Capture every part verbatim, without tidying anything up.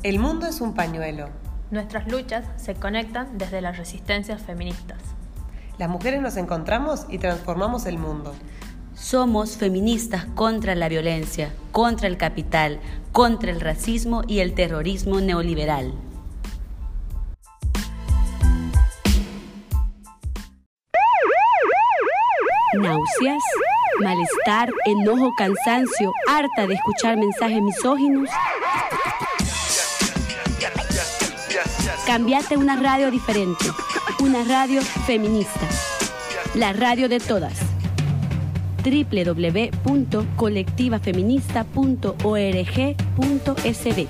El mundo es un pañuelo. Nuestras luchas se conectan desde las resistencias feministas. Las mujeres nos encontramos y transformamos el mundo. Somos feministas contra la violencia, contra el capital, contra el racismo y el terrorismo neoliberal. Náuseas, malestar, enojo, cansancio, harta de escuchar mensajes misóginos. Cámbiate a una radio diferente, una radio feminista, la radio de todas. doble u doble u doble u punto colectiva feminista punto org punto es de.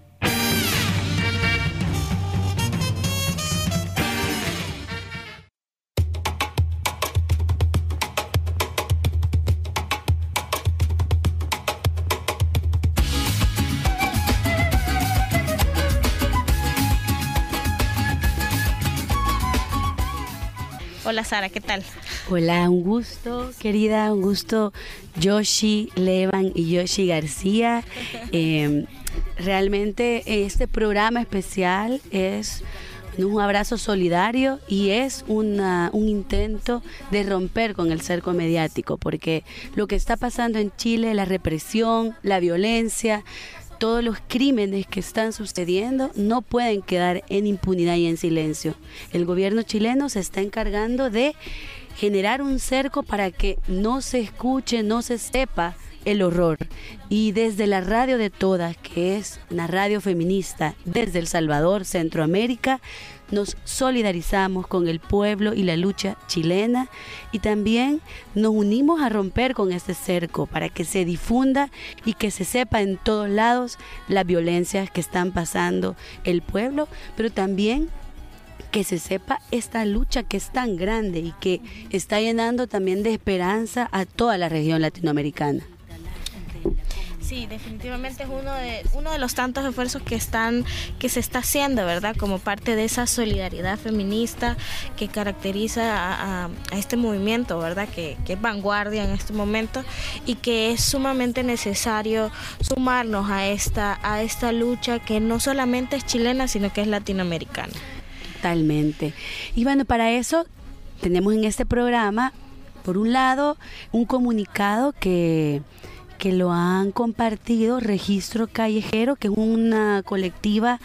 Hola Sara, ¿qué tal? Hola, un gusto, querida, un gusto, Yoshi Levan y Yoshi García. Eh, realmente este programa especial es un abrazo solidario y es una, un intento de romper con el cerco mediático, porque lo que está pasando en Chile, la represión, la violencia, todos los crímenes que están sucediendo no pueden quedar en impunidad y en silencio. El gobierno chileno se está encargando de generar un cerco para que no se escuche, no se sepa el horror. Y desde la radio de todas, que es una radio feminista desde El Salvador, Centroamérica, nos solidarizamos con el pueblo y la lucha chilena y también nos unimos a romper con este cerco para que se difunda y que se sepa en todos lados las violencias que están pasando el pueblo, pero también que se sepa esta lucha que es tan grande y que está llenando también de esperanza a toda la región latinoamericana. Sí, definitivamente es uno de uno de los tantos esfuerzos que están que se está haciendo, ¿verdad? Como parte de esa solidaridad feminista que caracteriza a, a, a este movimiento, ¿verdad? Que, que es vanguardia en este momento y que es sumamente necesario sumarnos a esta a esta lucha que no solamente es chilena, sino que es latinoamericana. Totalmente. Y bueno, para eso tenemos en este programa, por un lado, un comunicado que que lo han compartido Registro Callejero, que es una colectiva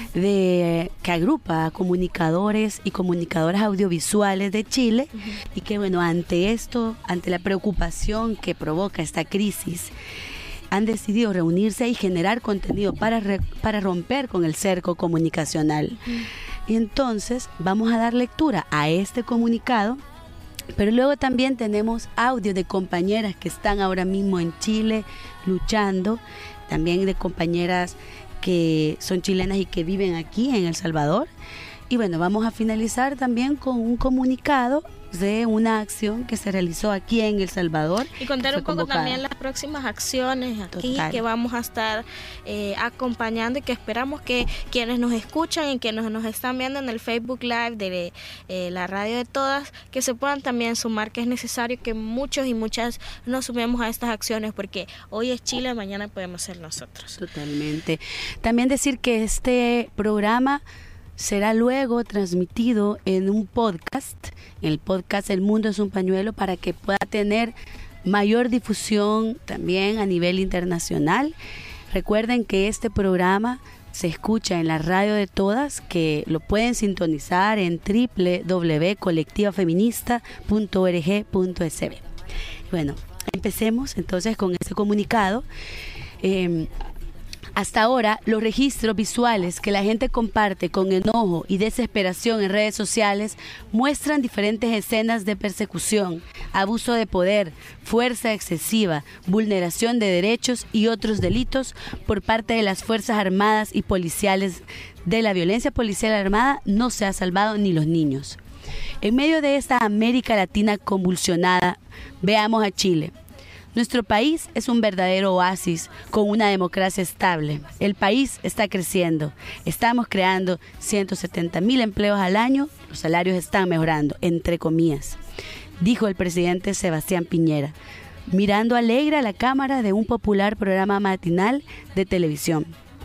de que agrupa a comunicadores y comunicadoras audiovisuales de Chile, uh-huh. y que bueno, ante esto, ante la preocupación que provoca esta crisis, han decidido reunirse y generar contenido para, re, para romper con el cerco comunicacional. Uh-huh. Y entonces vamos a dar lectura a este comunicado. Pero luego también tenemos audios de compañeras que están ahora mismo en Chile luchando, también de compañeras que son chilenas y que viven aquí en El Salvador. Y bueno, vamos a finalizar también con un comunicado de una acción que se realizó aquí en El Salvador. Y contar un poco convocada. También las próximas acciones aquí Total. Que vamos a estar eh, acompañando y que esperamos que quienes nos escuchan y quienes nos están viendo en el Facebook Live de eh, la radio de todas, que se puedan también sumar, que es necesario que muchos y muchas nos sumemos a estas acciones, porque hoy es Chile, mañana podemos ser nosotros. Totalmente. También decir que este programa será luego transmitido en un podcast, en el podcast El Mundo es un Pañuelo, para que pueda tener mayor difusión también a nivel internacional. Recuerden que este programa se escucha en la radio de todas, que lo pueden sintonizar en doble u doble u doble u punto colectiva feminista punto org punto es de. Bueno, empecemos entonces con este comunicado. Eh, Hasta ahora, los registros visuales que la gente comparte con enojo y desesperación en redes sociales muestran diferentes escenas de persecución, abuso de poder, fuerza excesiva, vulneración de derechos y otros delitos por parte de las Fuerzas Armadas y policiales. De la violencia policial armada no se ha salvado ni los niños. En medio de esta América Latina convulsionada, veamos a Chile. Nuestro país es un verdadero oasis con una democracia estable. El país está creciendo. Estamos creando ciento setenta mil empleos al año. Los salarios están mejorando, entre comillas, dijo el presidente Sebastián Piñera, mirando alegre a la cámara de un popular programa matinal de televisión.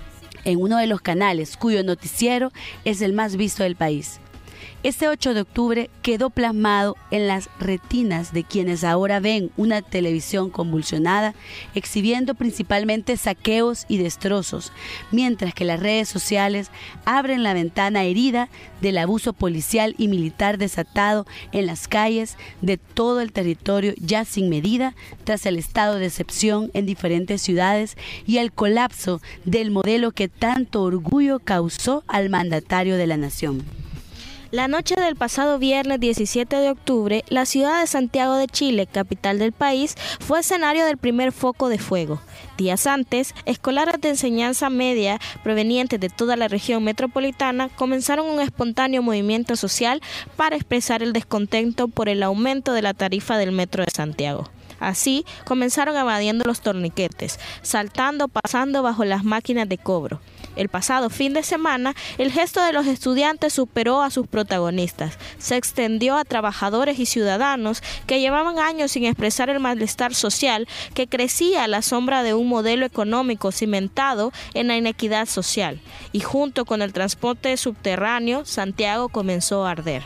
en uno de los canales cuyo noticiero es el más visto del país. Este ocho de octubre quedó plasmado en las retinas de quienes ahora ven una televisión convulsionada, exhibiendo principalmente saqueos y destrozos, mientras que las redes sociales abren la ventana herida del abuso policial y militar desatado en las calles de todo el territorio ya sin medida, tras el estado de excepción en diferentes ciudades y el colapso del modelo que tanto orgullo causó al mandatario de la nación. La noche del pasado viernes diecisiete de octubre, la ciudad de Santiago de Chile, capital del país, fue escenario del primer foco de fuego. Días antes, escolares de enseñanza media provenientes de toda la región metropolitana comenzaron un espontáneo movimiento social para expresar el descontento por el aumento de la tarifa del Metro de Santiago. Así, comenzaron evadiendo los torniquetes, saltando, pasando bajo las máquinas de cobro. El pasado fin de semana, el gesto de los estudiantes superó a sus protagonistas. Se extendió a trabajadores y ciudadanos que llevaban años sin expresar el malestar social que crecía a la sombra de un modelo económico cimentado en la inequidad social. Y junto con el transporte subterráneo, Santiago comenzó a arder.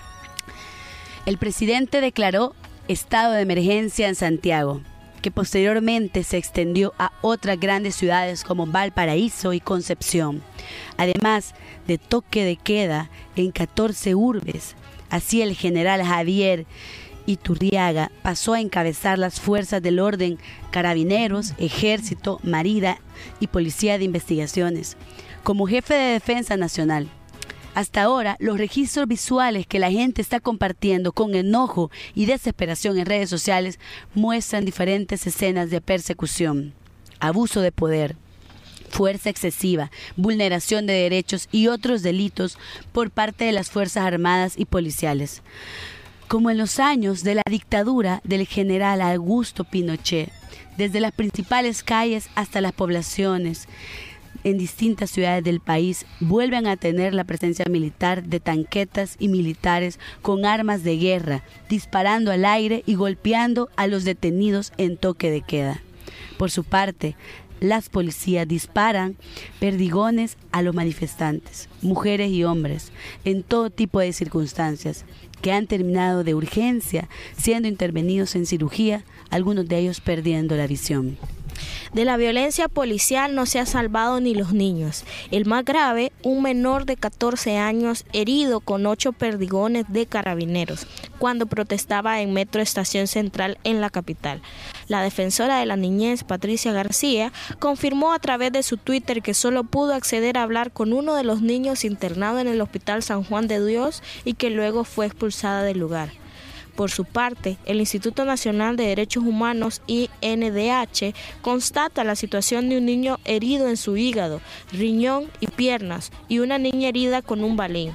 El presidente declaró estado de emergencia en Santiago, que posteriormente se extendió a otras grandes ciudades como Valparaíso y Concepción, además de toque de queda en catorce urbes. Así el general Javier Iturriaga pasó a encabezar las fuerzas del orden, Carabineros, Ejército, Marina y Policía de Investigaciones, como jefe de Defensa Nacional. Hasta ahora, los registros visuales que la gente está compartiendo con enojo y desesperación en redes sociales muestran diferentes escenas de persecución, abuso de poder, fuerza excesiva, vulneración de derechos y otros delitos por parte de las Fuerzas Armadas y policiales. Como en los años de la dictadura del general Augusto Pinochet, desde las principales calles hasta las poblaciones, en distintas ciudades del país vuelven a tener la presencia militar de tanquetas y militares con armas de guerra, disparando al aire y golpeando a los detenidos en toque de queda. Por su parte, las policías disparan perdigones a los manifestantes, mujeres y hombres, en todo tipo de circunstancias, que han terminado de urgencia, siendo intervenidos en cirugía, algunos de ellos perdiendo la visión. De la violencia policial no se ha salvado ni los niños. El más grave, un menor de catorce años herido con ocho perdigones de carabineros cuando protestaba en Metro Estación Central en la capital. La defensora de la niñez, Patricia García, confirmó a través de su Twitter que solo pudo acceder a hablar con uno de los niños internado en el Hospital San Juan de Dios y que luego fue expulsada del lugar. Por su parte, el Instituto Nacional de Derechos Humanos, I N D H, constata la situación de un niño herido en su hígado, riñón y piernas, y una niña herida con un balín.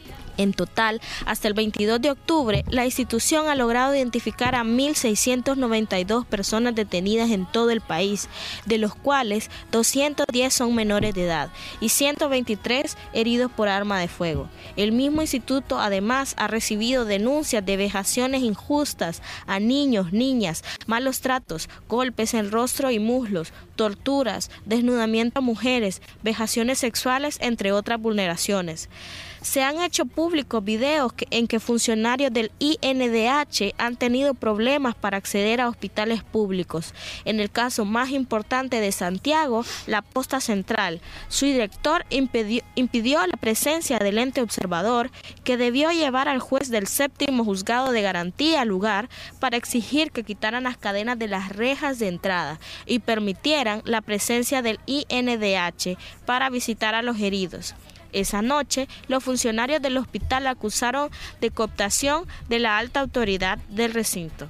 En total, hasta el veintidós de octubre, la institución ha logrado identificar a mil seiscientas noventa y dos personas detenidas en todo el país, de los cuales doscientos diez son menores de edad y ciento veintitrés heridos por arma de fuego. El mismo instituto además ha recibido denuncias de vejaciones injustas a niños, niñas, malos tratos, golpes en rostro y muslos, torturas, desnudamiento a mujeres, vejaciones sexuales, entre otras vulneraciones. Se han hecho públicos videos que, en que funcionarios del I N D H han tenido problemas para acceder a hospitales públicos. En el caso más importante de Santiago, la Posta Central, su director impidió, impidió la presencia del ente observador, que debió llevar al juez del séptimo juzgado de garantía al lugar para exigir que quitaran las cadenas de las rejas de entrada y permitieran la presencia del I N D H para visitar a los heridos. Esa noche, los funcionarios del hospital acusaron de cooptación de la alta autoridad del recinto.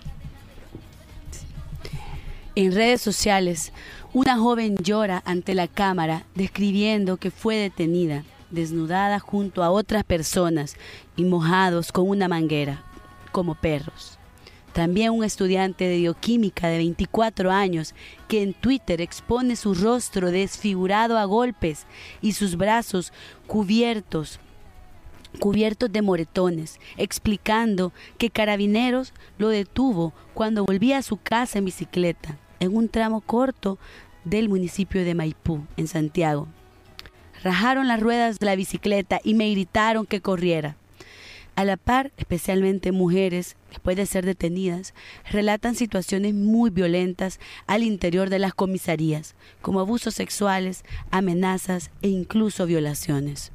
En redes sociales, una joven llora ante la cámara describiendo que fue detenida, desnudada junto a otras personas y mojados con una manguera, como perros. También un estudiante de bioquímica de veinticuatro años que en Twitter expone su rostro desfigurado a golpes y sus brazos cubiertos, cubiertos de moretones, explicando que Carabineros lo detuvo cuando volvía a su casa en bicicleta, en un tramo corto del municipio de Maipú, en Santiago. rajaron las ruedas de la bicicleta y me gritaron que corriera. A la par, especialmente mujeres, después de ser detenidas, relatan situaciones muy violentas al interior de las comisarías, como abusos sexuales, amenazas e incluso violaciones.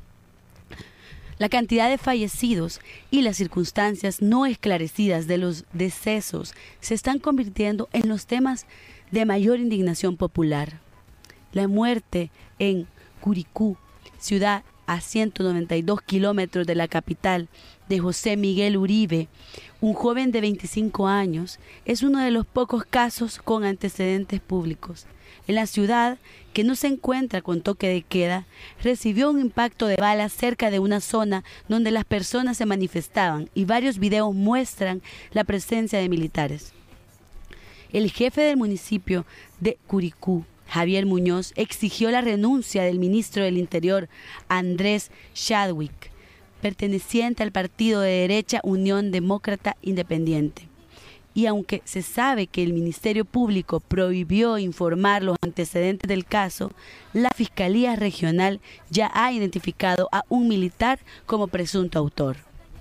La cantidad de fallecidos y las circunstancias no esclarecidas de los decesos se están convirtiendo en los temas de mayor indignación popular. La muerte en Curicú, ciudad a ciento noventa y dos kilómetros de la capital, de José Miguel Uribe, un joven de veinticinco años, es uno de los pocos casos con antecedentes públicos. En la ciudad, que no se encuentra con toque de queda, recibió un impacto de bala cerca de una zona donde las personas se manifestaban y varios videos muestran la presencia de militares. El jefe del municipio de Curicú, Javier Muñoz, exigió la renuncia del ministro del Interior, Andrés Chadwick, perteneciente al partido de derecha Unión Demócrata Independiente. Y aunque se sabe que el Ministerio Público prohibió informar los antecedentes del caso, la Fiscalía Regional ya ha identificado a un militar como presunto autor.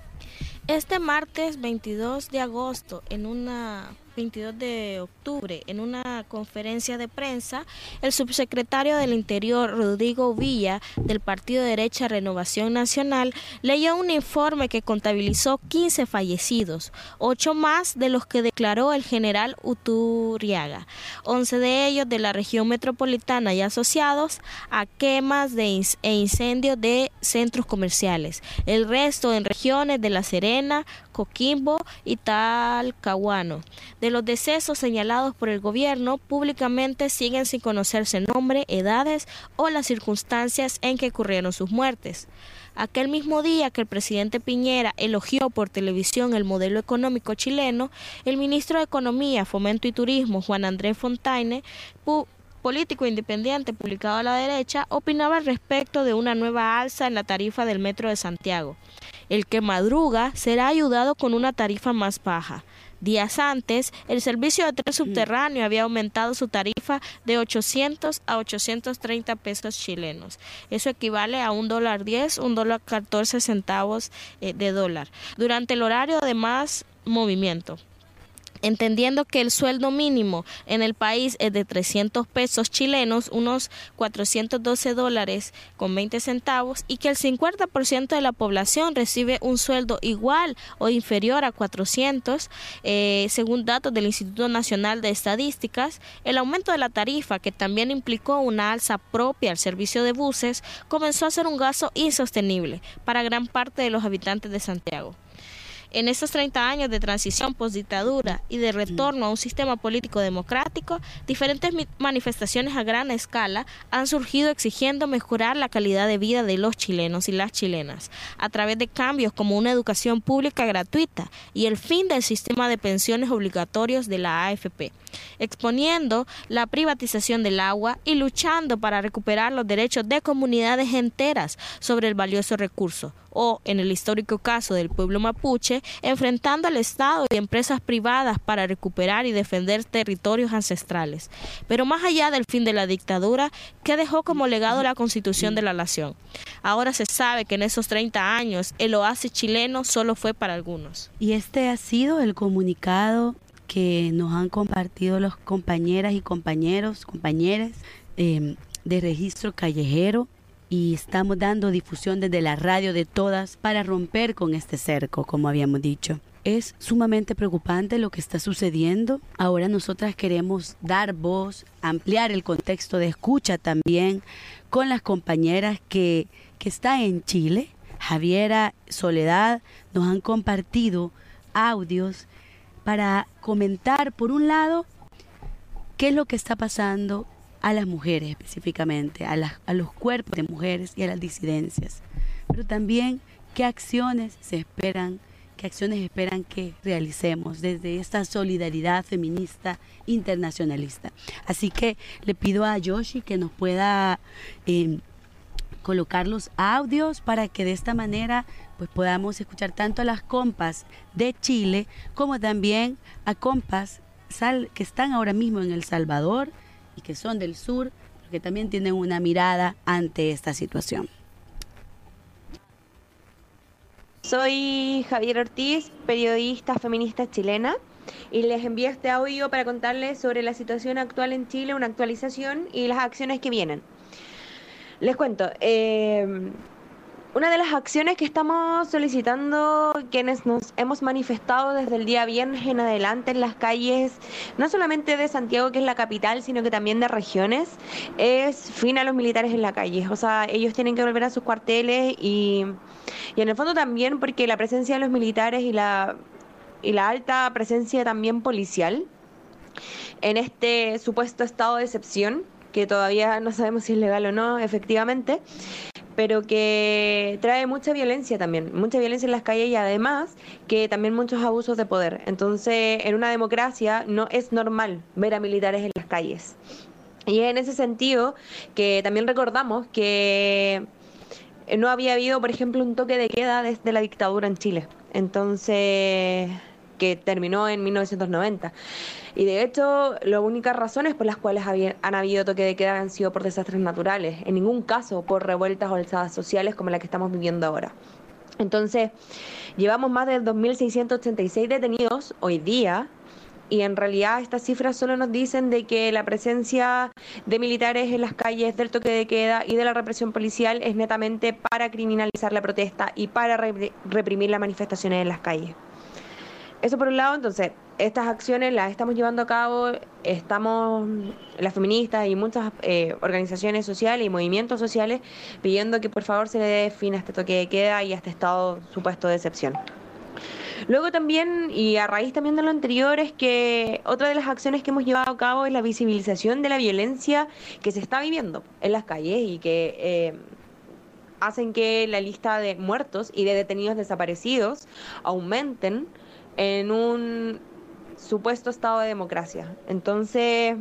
Este martes veintidós de agosto, en una veintidós de octubre, en una conferencia de prensa, el subsecretario del Interior, Rodrigo Villa, del Partido de Derecha Renovación Nacional, leyó un informe que contabilizó quince fallecidos, ocho más de los que declaró el general Uturriaga, once de ellos de la región metropolitana y asociados a quemas de inc- e incendios de centros comerciales, el resto en regiones de La Serena, Coquimbo y Talcahuano. De los decesos señalados por el gobierno, públicamente siguen sin conocerse nombre, edades o las circunstancias en que ocurrieron sus muertes. Aquel mismo día que el presidente Piñera elogió por televisión el modelo económico chileno, el ministro de Economía, Fomento y Turismo, Juan Andrés Fontaine, pu- político independiente publicado a la derecha, opinaba al respecto de una nueva alza en la tarifa del Metro de Santiago. El que madruga será ayudado con una tarifa más baja. Días antes, el servicio de tren subterráneo había aumentado su tarifa de ochocientos a ochocientos treinta pesos chilenos. Eso equivale a un dólar diez, un dólar catorce centavos eh, de dólar, durante el horario de más movimiento. Entendiendo que el sueldo mínimo en el país es de trescientos pesos chilenos, unos cuatrocientos doce dólares con veinte centavos, y que el cincuenta por ciento de la población recibe un sueldo igual o inferior a cuatrocientos, eh, según datos del Instituto Nacional de Estadísticas, el aumento de la tarifa, que también implicó una alza propia al servicio de buses, comenzó a ser un gasto insostenible para gran parte de los habitantes de Santiago. En estos treinta años de transición postdictadura y de retorno a un sistema político democrático, diferentes manifestaciones a gran escala han surgido exigiendo mejorar la calidad de vida de los chilenos y las chilenas a través de cambios como una educación pública gratuita y el fin del sistema de pensiones obligatorios de la A F P, exponiendo la privatización del agua y luchando para recuperar los derechos de comunidades enteras sobre el valioso recurso, o, en el histórico caso del pueblo mapuche, enfrentando al Estado y empresas privadas para recuperar y defender territorios ancestrales. Pero más allá del fin de la dictadura, ¿qué dejó como legado la Constitución de la Nación? Ahora se sabe que en esos treinta años el oasis chileno solo fue para algunos. Y este ha sido el comunicado que nos han compartido los compañeras y compañeros, compañeras eh, de Registro Callejero, y estamos dando difusión desde la radio de todas para romper con este cerco, como habíamos dicho. Es sumamente preocupante lo que está sucediendo. Ahora nosotras queremos dar voz, ampliar el contexto de escucha también con las compañeras que, que están en Chile. Javiera, Soledad, nos han compartido audios para comentar, por un lado, qué es lo que está pasando a las mujeres específicamente, a, las, a los cuerpos de mujeres y a las disidencias, pero también qué acciones se esperan, qué acciones esperan que realicemos desde esta solidaridad feminista internacionalista. Así que le pido a Yoshi que nos pueda eh, colocar los audios para que de esta manera pues podamos escuchar tanto a las compas de Chile como también a compas sal, que están ahora mismo en El Salvador y que son del sur, porque también tienen una mirada ante esta situación. Soy Javier Ortiz, periodista feminista chilena, y les envío este audio para contarles sobre la situación actual en Chile, una actualización y las acciones que vienen. Les cuento, eh, una de las acciones que estamos solicitando quienes nos hemos manifestado desde el día viernes en adelante en las calles, no solamente de Santiago, que es la capital, sino que también de regiones, es fin a los militares en la calle. O sea, ellos tienen que volver a sus cuarteles y, y en el fondo también porque la presencia de los militares y la, y la alta presencia también policial en este supuesto estado de excepción, que todavía no sabemos si es legal o no, efectivamente, pero que trae mucha violencia también, mucha violencia en las calles y además que también muchos abusos de poder. Entonces, en una democracia no es normal ver a militares en las calles. Y es en ese sentido que también recordamos que no había habido, por ejemplo, un toque de queda desde la dictadura en Chile. Entonces, que terminó en mil novecientos noventa. Y de hecho, las únicas razones por las cuales había, han habido toque de queda han sido por desastres naturales, en ningún caso por revueltas o alzadas sociales como la que estamos viviendo ahora. Entonces, llevamos más de dos mil seiscientos ochenta y seis detenidos hoy día, y en realidad estas cifras solo nos dicen de que la presencia de militares en las calles, del toque de queda y de la represión policial es netamente para criminalizar la protesta y para re- reprimir las manifestaciones en las calles. Eso por un lado. Entonces, estas acciones las estamos llevando a cabo, estamos, las feministas y muchas eh, organizaciones sociales y movimientos sociales pidiendo que por favor se le dé fin a este toque de queda y a este estado supuesto de excepción. Luego también, y a raíz también de lo anterior, es que otra de las acciones que hemos llevado a cabo es la visibilización de la violencia que se está viviendo en las calles y que eh, hacen que la lista de muertos y de detenidos desaparecidos aumenten en un supuesto estado de democracia. Entonces,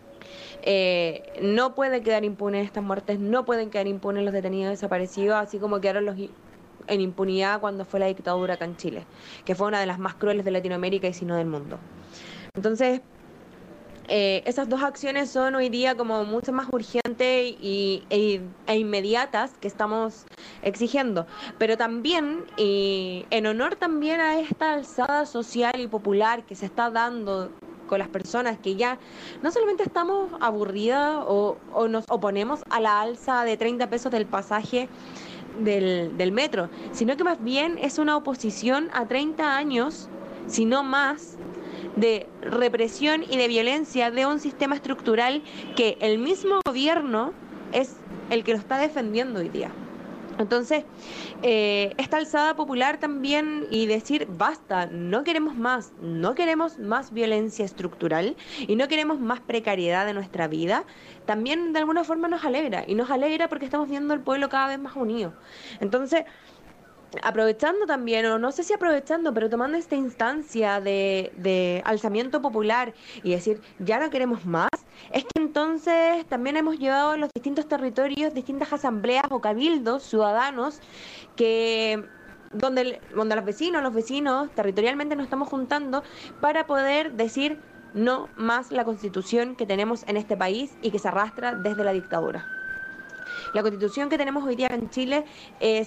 eh, no puede quedar impune estas muertes, no pueden quedar impunes los detenidos desaparecidos, así como quedaron los en impunidad cuando fue la dictadura acá en Chile, que fue una de las más crueles de Latinoamérica y si no del mundo. Entonces, eh, esas dos acciones son hoy día como mucho más urgentes y, e, e inmediatas que estamos exigiendo, pero también y en honor también a esta alzada social y popular que se está dando con las personas que ya no solamente estamos aburridas o, o nos oponemos a la alza de treinta pesos del pasaje del, del metro, sino que más bien es una oposición a treinta años, si no más, de represión y de violencia de un sistema estructural que el mismo gobierno es el que lo está defendiendo hoy día. Entonces, eh, esta alzada popular también y decir basta, no queremos más, no queremos más violencia estructural y no queremos más precariedad de nuestra vida, también de alguna forma nos alegra, y nos alegra porque estamos viendo al pueblo cada vez más unido. Entonces, aprovechando también, o no sé si aprovechando, pero tomando esta instancia de, de alzamiento popular y decir, ya no queremos más, es que entonces también hemos llevado a los distintos territorios, distintas asambleas o cabildos ciudadanos, que donde, donde los vecinos, los vecinos territorialmente nos estamos juntando para poder decir no más la constitución que tenemos en este país y que se arrastra desde la dictadura. La constitución que tenemos hoy día en Chile es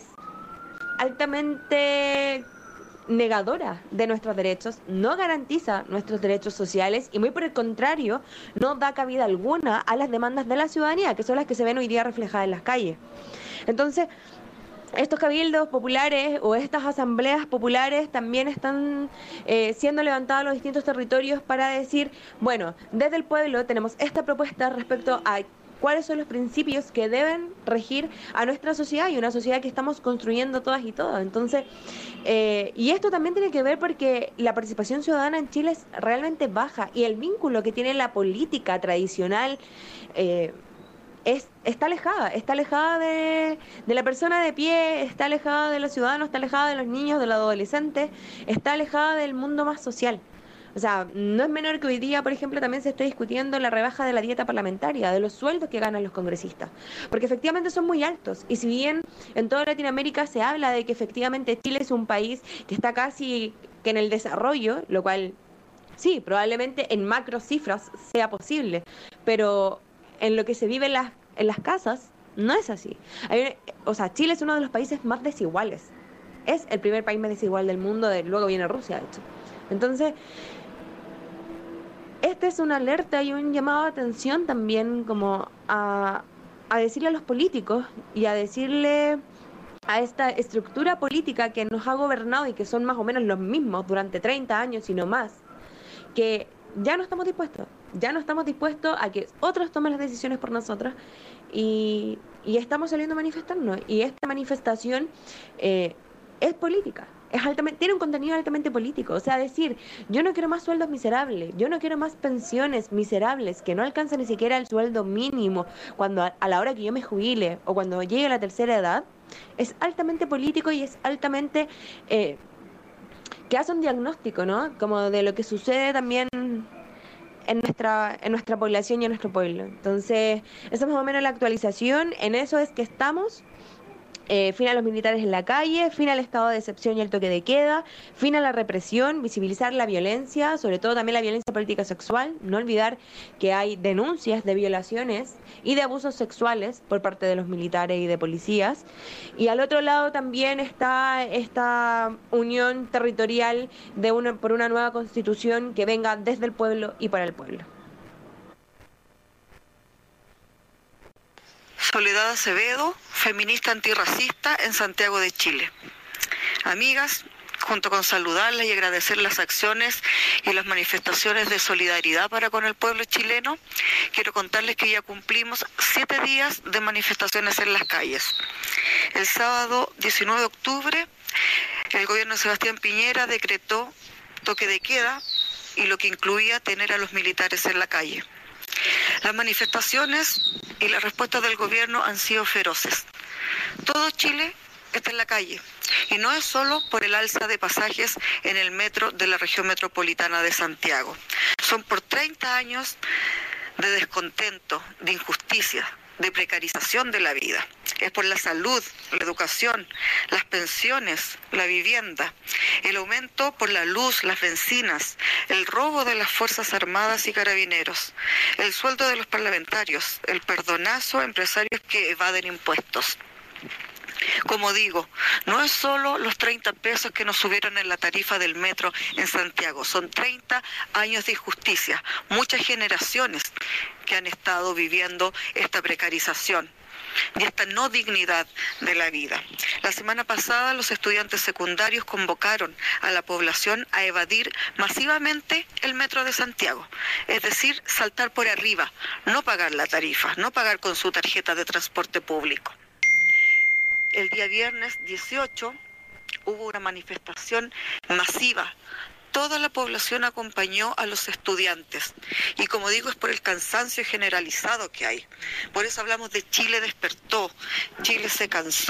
altamente negadora de nuestros derechos, no garantiza nuestros derechos sociales y muy por el contrario no da cabida alguna a las demandas de la ciudadanía, que son las que se ven hoy día reflejadas en las calles. Entonces, estos cabildos populares o estas asambleas populares también están eh, siendo levantadas en los distintos territorios para decir, bueno, desde el pueblo tenemos esta propuesta respecto a cuáles son los principios que deben regir a nuestra sociedad y una sociedad que estamos construyendo todas y todos. Entonces, eh, y esto también tiene que ver porque la participación ciudadana en Chile es realmente baja y el vínculo que tiene la política tradicional eh, es, está alejada, está alejada de, de la persona de pie, está alejada de los ciudadanos, está alejada de los niños, de los adolescentes, está alejada del mundo más social. O sea, no es menor que hoy día, por ejemplo, también se esté discutiendo la rebaja de la dieta parlamentaria, de los sueldos que ganan los congresistas, porque efectivamente son muy altos. Y si bien en toda Latinoamérica se habla de que efectivamente Chile es un país que está casi que en el desarrollo, lo cual sí, probablemente en macro cifras sea posible, pero en lo que se vive en las, en las casas, no es así. Hay, o sea, Chile es uno de los países más desiguales. Es el primer país más desigual del mundo, de, luego viene Rusia, de hecho. Entonces, esta es una alerta y un llamado de atención también como a, a decirle a los políticos y a decirle a esta estructura política que nos ha gobernado y que son más o menos los mismos durante treinta años y no más, que ya no estamos dispuestos, ya no estamos dispuestos a que otros tomen las decisiones por nosotros y, y estamos saliendo a manifestarnos. Y esta manifestación eh, es política, es altamente, tiene un contenido altamente político. O sea, decir, yo no quiero más sueldos miserables, yo no quiero más pensiones miserables que no alcanzan ni siquiera el sueldo mínimo cuando a, a la hora que yo me jubile o cuando llegue a la tercera edad, es altamente político y es altamente... Eh, que hace un diagnóstico, ¿no? Como de lo que sucede también en nuestra, en nuestra población y en nuestro pueblo. Entonces, esa es más o menos la actualización. En eso es que estamos. Eh, fin a los militares en la calle, fin al estado de excepción y el toque de queda, fin a la represión, visibilizar la violencia, sobre todo también la violencia política sexual, no olvidar que hay denuncias de violaciones y de abusos sexuales por parte de los militares y de policías, y al otro lado también está esta unión territorial de una, por una nueva constitución que venga desde el pueblo y para el pueblo. Soledad Acevedo, feminista antirracista en Santiago de Chile. Amigas, junto con saludarlas y agradecer las acciones y las manifestaciones de solidaridad para con el pueblo chileno, quiero contarles que ya cumplimos siete días de manifestaciones en las calles. El sábado diecinueve de octubre, el gobierno de Sebastián Piñera decretó toque de queda y lo que incluía tener a los militares en la calle. Las manifestaciones y las respuestas del gobierno han sido feroces. Todo Chile está en la calle y no es solo por el alza de pasajes en el metro de la región metropolitana de Santiago. Son por treinta años de descontento, de injusticia, de precarización de la vida. Es por la salud, la educación, las pensiones, la vivienda, el aumento por la luz, las bencinas, el robo de las Fuerzas Armadas y Carabineros, el sueldo de los parlamentarios, el perdonazo a empresarios que evaden impuestos. Como digo, no es solo los treinta pesos que nos subieron en la tarifa del metro en Santiago, son treinta años de injusticia, muchas generaciones que han estado viviendo esta precarización y esta no dignidad de la vida. La semana pasada los estudiantes secundarios convocaron a la población a evadir masivamente el metro de Santiago, es decir, saltar por arriba, no pagar la tarifa, no pagar con su tarjeta de transporte público. El día viernes dieciocho hubo una manifestación masiva. Toda la población acompañó a los estudiantes. Y como digo, es por el cansancio generalizado que hay. Por eso hablamos de Chile despertó, Chile se cansó.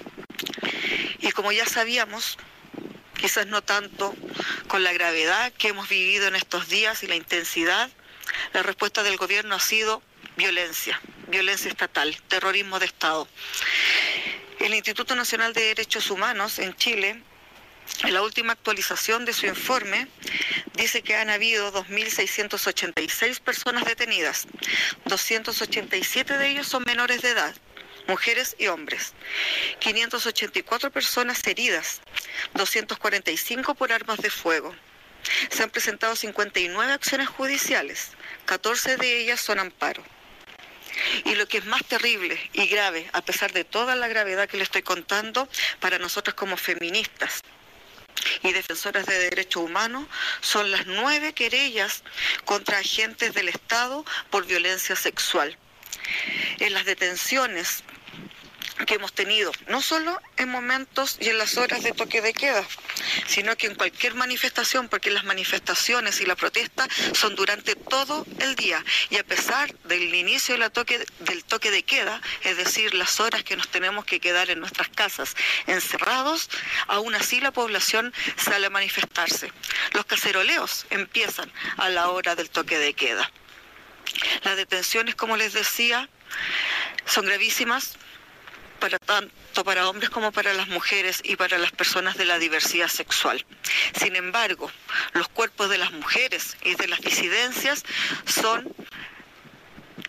Y como ya sabíamos, quizás no tanto con la gravedad que hemos vivido en estos días y la intensidad, la respuesta del gobierno ha sido violencia, violencia estatal, terrorismo de Estado. El Instituto Nacional de Derechos Humanos en Chile, en la última actualización de su informe, dice que han habido dos mil seiscientas ochenta y seis personas detenidas, doscientos ochenta y siete de ellos son menores de edad, mujeres y hombres, quinientas ochenta y cuatro personas heridas, doscientas cuarenta y cinco por armas de fuego. Se han presentado cincuenta y nueve acciones judiciales, catorce de ellas son amparo. Y lo que es más terrible y grave, a pesar de toda la gravedad que le estoy contando, para nosotros como feministas y defensoras de derechos humanos, son las nueve querellas contra agentes del Estado por violencia sexual. En las detenciones que hemos tenido, no solo en momentos y en las horas de toque de queda, sino que en cualquier manifestación, porque las manifestaciones y la protesta son durante todo el día, y a pesar del inicio de la toque, del toque de queda, es decir, las horas que nos tenemos que quedar en nuestras casas encerrados, aún así la población sale a manifestarse. Los caceroleos empiezan a la hora del toque de queda. Las detenciones, como les decía, son gravísimas, para tanto para hombres como para las mujeres y para las personas de la diversidad sexual. Sin embargo, los cuerpos de las mujeres y de las disidencias son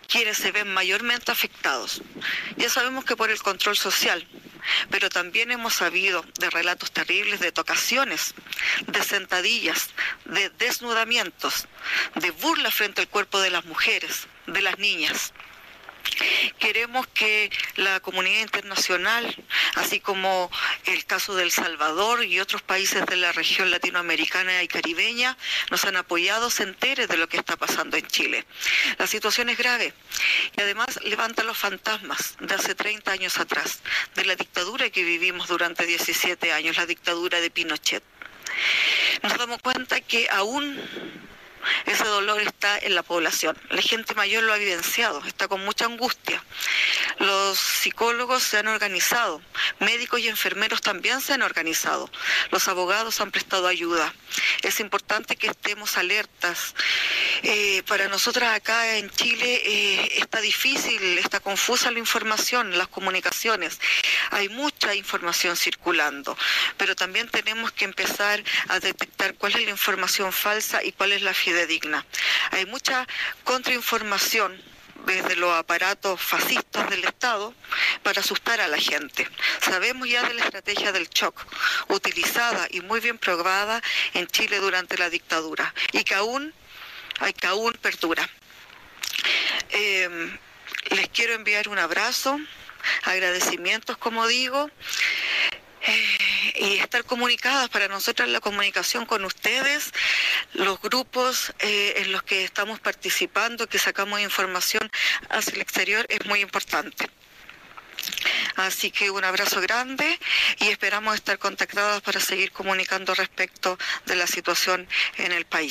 quienes se ven mayormente afectados. Ya sabemos que por el control social, pero también hemos sabido de relatos terribles de tocaciones, de sentadillas, de desnudamientos, de burla frente al cuerpo de las mujeres, de las niñas. Queremos que la comunidad internacional, así como el caso de El Salvador y otros países de la región latinoamericana y caribeña, nos han apoyado, se entere de lo que está pasando en Chile. La situación es grave y además levanta los fantasmas de hace treinta años atrás, de la dictadura que vivimos durante diecisiete años, la dictadura de Pinochet. Nos damos cuenta que aún ese dolor está en la población. La gente mayor lo ha vivenciado, está con mucha angustia. Los psicólogos se han organizado, médicos y enfermeros también se han organizado, los abogados han prestado ayuda. Es importante que estemos alertas. Eh, para nosotras acá en Chile eh, está difícil, está confusa la información, las comunicaciones. Hay mucha información circulando, pero también tenemos que empezar a detectar cuál es la información falsa y cuál es la fidedigna. Hay mucha contrainformación desde los aparatos fascistas del Estado para asustar a la gente. Sabemos ya de la estrategia del shock, utilizada y muy bien probada en Chile durante la dictadura, y que aún, hay que aún perdura. Eh, les quiero enviar un abrazo, agradecimientos, como digo, eh, y estar comunicadas. Para nosotras la comunicación con ustedes, los grupos eh, en los que estamos participando, que sacamos información hacia el exterior, es muy importante. Así que un abrazo grande y esperamos estar contactadas para seguir comunicando respecto de la situación en el país.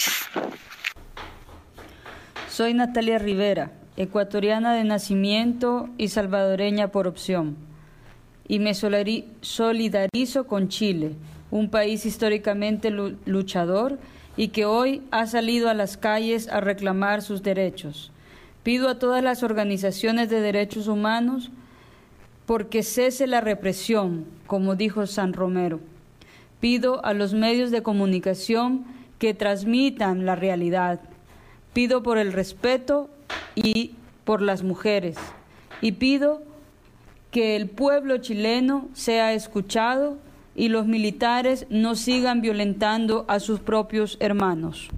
Soy Natalia Rivera, ecuatoriana de nacimiento y salvadoreña por opción, y me solidarizo con Chile, un país históricamente luchador y que hoy ha salido a las calles a reclamar sus derechos. Pido a todas las organizaciones de derechos humanos porque cese la represión, como dijo San Romero. Pido a los medios de comunicación que transmitan la realidad. Pido por el respeto y por las mujeres. Y pido que el pueblo chileno sea escuchado y los militares no sigan violentando a sus propios hermanos.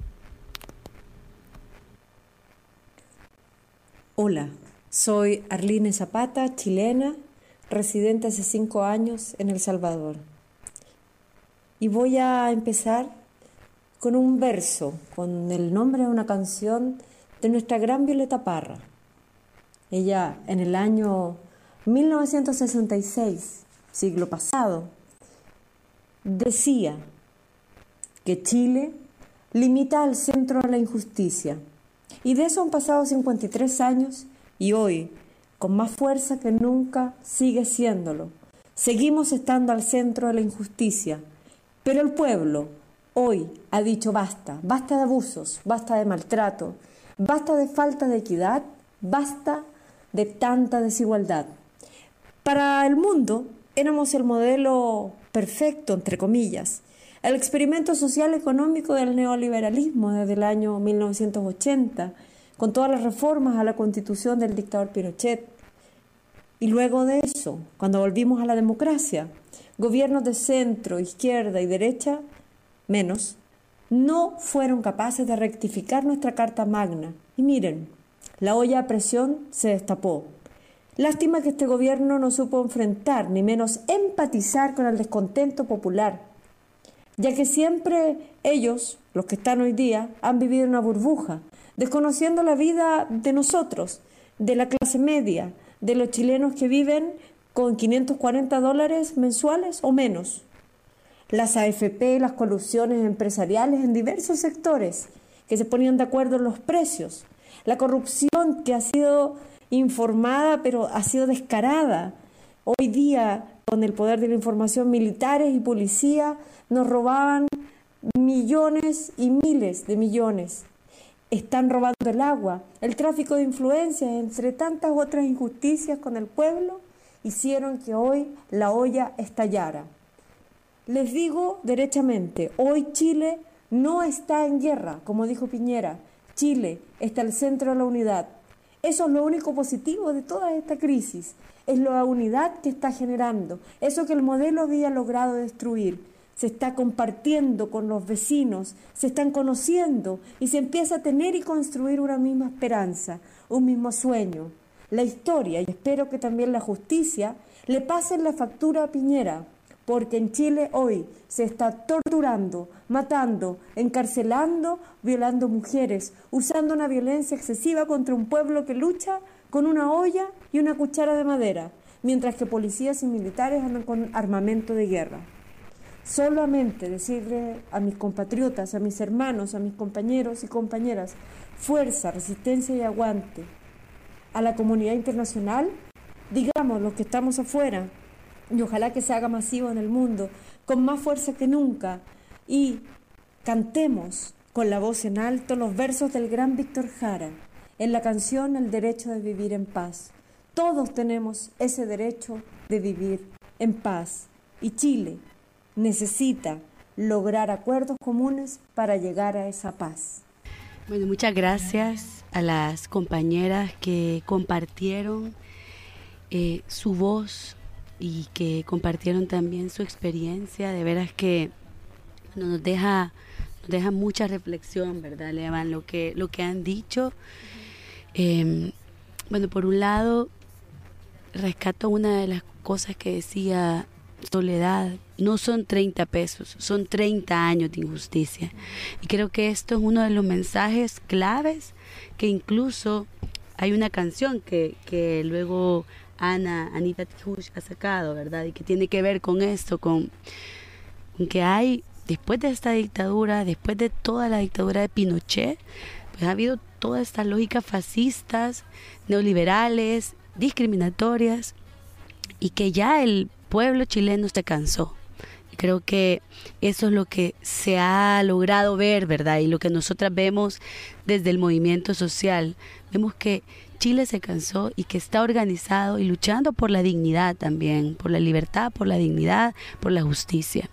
Hola, soy Arline Zapata, chilena, residente hace cinco años en El Salvador. Y voy a empezar con un verso, con el nombre de una canción de nuestra gran Violeta Parra. Ella, en el año mil novecientos sesenta y seis, siglo pasado, decía que Chile limita al centro a la injusticia. Y de eso han pasado cincuenta y tres años y hoy, con más fuerza que nunca, sigue siéndolo. Seguimos estando al centro de la injusticia, pero el pueblo hoy ha dicho basta, basta de abusos, basta de maltrato, basta de falta de equidad, basta de tanta desigualdad. Para el mundo éramos el modelo perfecto, entre comillas, el experimento social económico del neoliberalismo desde el año mil novecientos ochenta, con todas las reformas a la Constitución del dictador Pinochet. Y luego de eso, cuando volvimos a la democracia, gobiernos de centro, izquierda y derecha, menos, no fueron capaces de rectificar nuestra Carta Magna. Y miren, la olla a presión se destapó. Lástima que este gobierno no supo enfrentar, ni menos empatizar con el descontento popular, ya que siempre ellos, los que están hoy día, han vivido en una burbuja, desconociendo la vida de nosotros, de la clase media, de los chilenos que viven con quinientos cuarenta dólares mensuales o menos. Las A F P, las colusiones empresariales en diversos sectores que se ponían de acuerdo en los precios, la corrupción que ha sido informada pero ha sido descarada. Hoy día, con el poder de la información, militares y policía nos robaban millones y miles de millones. Están robando el agua, el tráfico de influencias, entre tantas otras injusticias con el pueblo, hicieron que hoy la olla estallara. Les digo derechamente, hoy Chile no está en guerra, como dijo Piñera. Chile está al centro de la unidad. Eso es lo único positivo de toda esta crisis, es la unidad que está generando, eso que el modelo había logrado destruir. Se está compartiendo con los vecinos, se están conociendo y se empieza a tener y construir una misma esperanza, un mismo sueño. La historia, y espero que también la justicia, le pasen la factura a Piñera, porque en Chile hoy se está torturando, matando, encarcelando, violando mujeres, usando una violencia excesiva contra un pueblo que lucha con una olla y una cuchara de madera, mientras que policías y militares andan con armamento de guerra. Solamente decirle a mis compatriotas, a mis hermanos, a mis compañeros y compañeras, fuerza, resistencia y aguante. A la comunidad internacional, digamos los que estamos afuera, y ojalá que se haga masivo en el mundo, con más fuerza que nunca, y cantemos con la voz en alto los versos del gran Víctor Jara, en la canción El derecho de vivir en paz. Todos tenemos ese derecho de vivir en paz, y Chile necesita lograr acuerdos comunes para llegar a esa paz. Bueno, muchas gracias a las compañeras que compartieron eh, su voz y que compartieron también su experiencia. De veras que bueno, nos deja nos deja mucha reflexión, ¿verdad, Levan? Lo que, lo que han dicho. Eh, bueno, por un lado, rescato una de las cosas que decía Soledad. No son treinta pesos, son treinta años de injusticia. Y creo que esto es uno de los mensajes claves que incluso hay una canción que, que luego Ana, Anita Tijoux ha sacado, ¿verdad? Y que tiene que ver con esto, con, con que hay, después de esta dictadura, después de toda la dictadura de Pinochet, pues ha habido todas estas lógicas fascistas, neoliberales, discriminatorias, y que ya el pueblo chileno se cansó. Creo que eso es lo que se ha logrado ver, ¿verdad? Y lo que nosotras vemos desde el movimiento social. Vemos que Chile se cansó y que está organizado y luchando por la dignidad también, por la libertad, por la dignidad, por la justicia.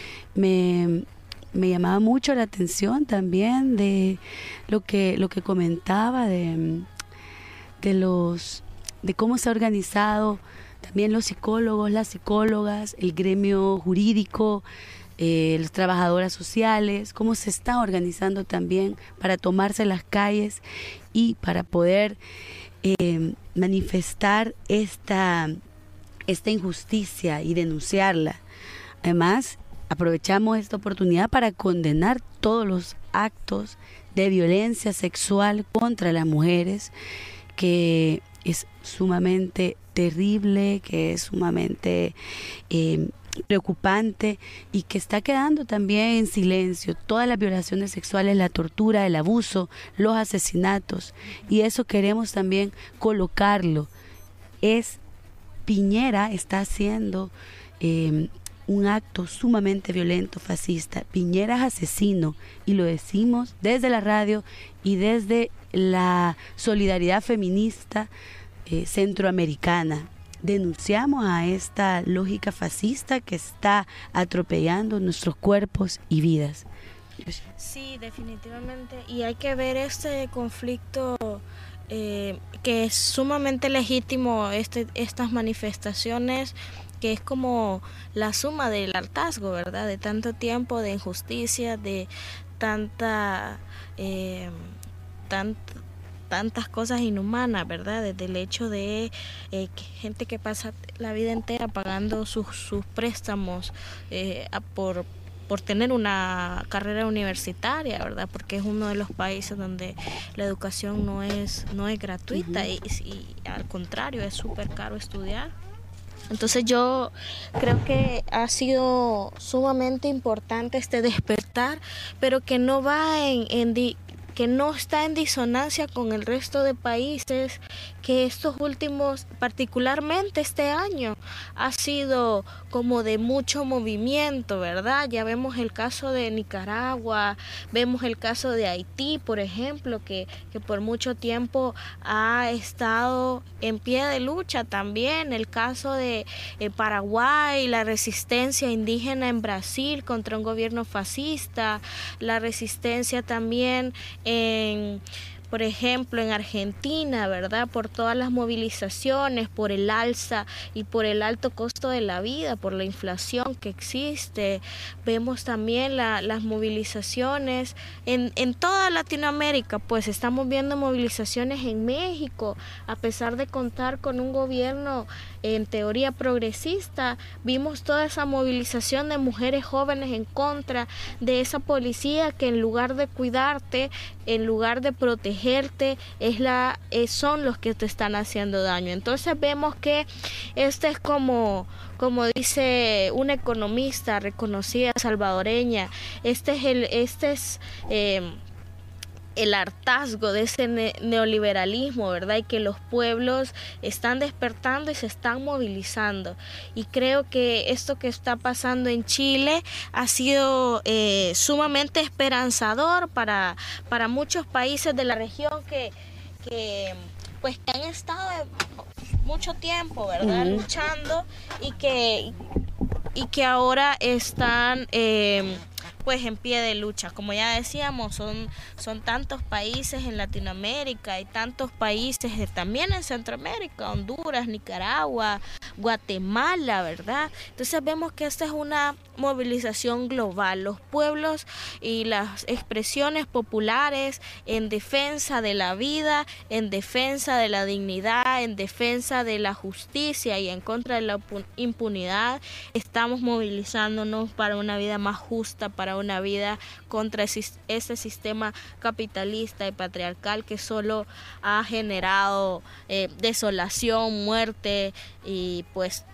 Me, me llamaba mucho la atención también de lo que, lo que comentaba de, de, los, de cómo se ha organizado también los psicólogos, las psicólogas, el gremio jurídico, eh, las trabajadoras sociales, cómo se está organizando también para tomarse las calles y para poder eh, manifestar esta, esta injusticia y denunciarla. Además, aprovechamos esta oportunidad para condenar todos los actos de violencia sexual contra las mujeres, que es sumamente terrible, que es sumamente eh, preocupante y que está quedando también en silencio. Todas las violaciones sexuales, la tortura, el abuso, los asesinatos, y eso queremos también colocarlo. Es Piñera está haciendo eh, un acto sumamente violento, fascista. Piñera es asesino, y lo decimos desde la radio y desde la solidaridad feminista Eh, centroamericana. Denunciamos a esta lógica fascista que está atropellando nuestros cuerpos y vidas. Sí, definitivamente. Y hay que ver este conflicto eh, que es sumamente legítimo, este, estas manifestaciones, que es como la suma del hartazgo, ¿verdad? De tanto tiempo de injusticia, de tanta... Eh, tant, tantas cosas inhumanas, ¿verdad? Desde el hecho de eh, que gente que pasa la vida entera pagando sus, sus préstamos eh, a por, por tener una carrera universitaria, ¿verdad? Porque es uno de los países donde la educación no es, no es gratuita. Uh-huh. y, y al contrario, es súper caro estudiar. Entonces yo creo que ha sido sumamente importante este despertar, pero que no va en, en di, que no está en disonancia con el resto de países, que estos últimos, particularmente este año, ha sido como de mucho movimiento, ¿verdad? Ya vemos el caso de Nicaragua, vemos el caso de Haití, por ejemplo, que, que por mucho tiempo ha estado en pie de lucha también, el caso de eh, Paraguay, la resistencia indígena en Brasil contra un gobierno fascista, la resistencia también en, por ejemplo, en Argentina, ¿verdad? Por todas las movilizaciones, por el alza y por el alto costo de la vida, por la inflación que existe. Vemos también la, las movilizaciones en, en toda Latinoamérica, pues estamos viendo movilizaciones en México, a pesar de contar con un gobierno en teoría progresista. Vimos toda esa movilización de mujeres jóvenes en contra de esa policía que en lugar de cuidarte, en lugar de protegerte, es la, es, son los que te están haciendo daño. Entonces vemos que este es como, como dice una economista reconocida salvadoreña, este es el, este es eh, el hartazgo de ese ne- neoliberalismo, ¿verdad? Y que los pueblos están despertando y se están movilizando. Y creo que esto que está pasando en Chile ha sido eh, sumamente esperanzador para, para muchos países de la región que, que, pues, que han estado mucho tiempo, ¿verdad? Uh-huh. Luchando y que, y que ahora están... Eh, pues en pie de lucha. Como ya decíamos, son, son tantos países en Latinoamérica y tantos países también en Centroamérica, Honduras, Nicaragua, Guatemala, ¿verdad? Entonces vemos que esta es una movilización global. Los pueblos y las expresiones populares en defensa de la vida, en defensa de la dignidad, en defensa de la justicia y en contra de la impunidad, estamos movilizándonos para una vida más justa, para una vida contra ese sistema capitalista y patriarcal que solo ha generado eh, desolación, muerte y pues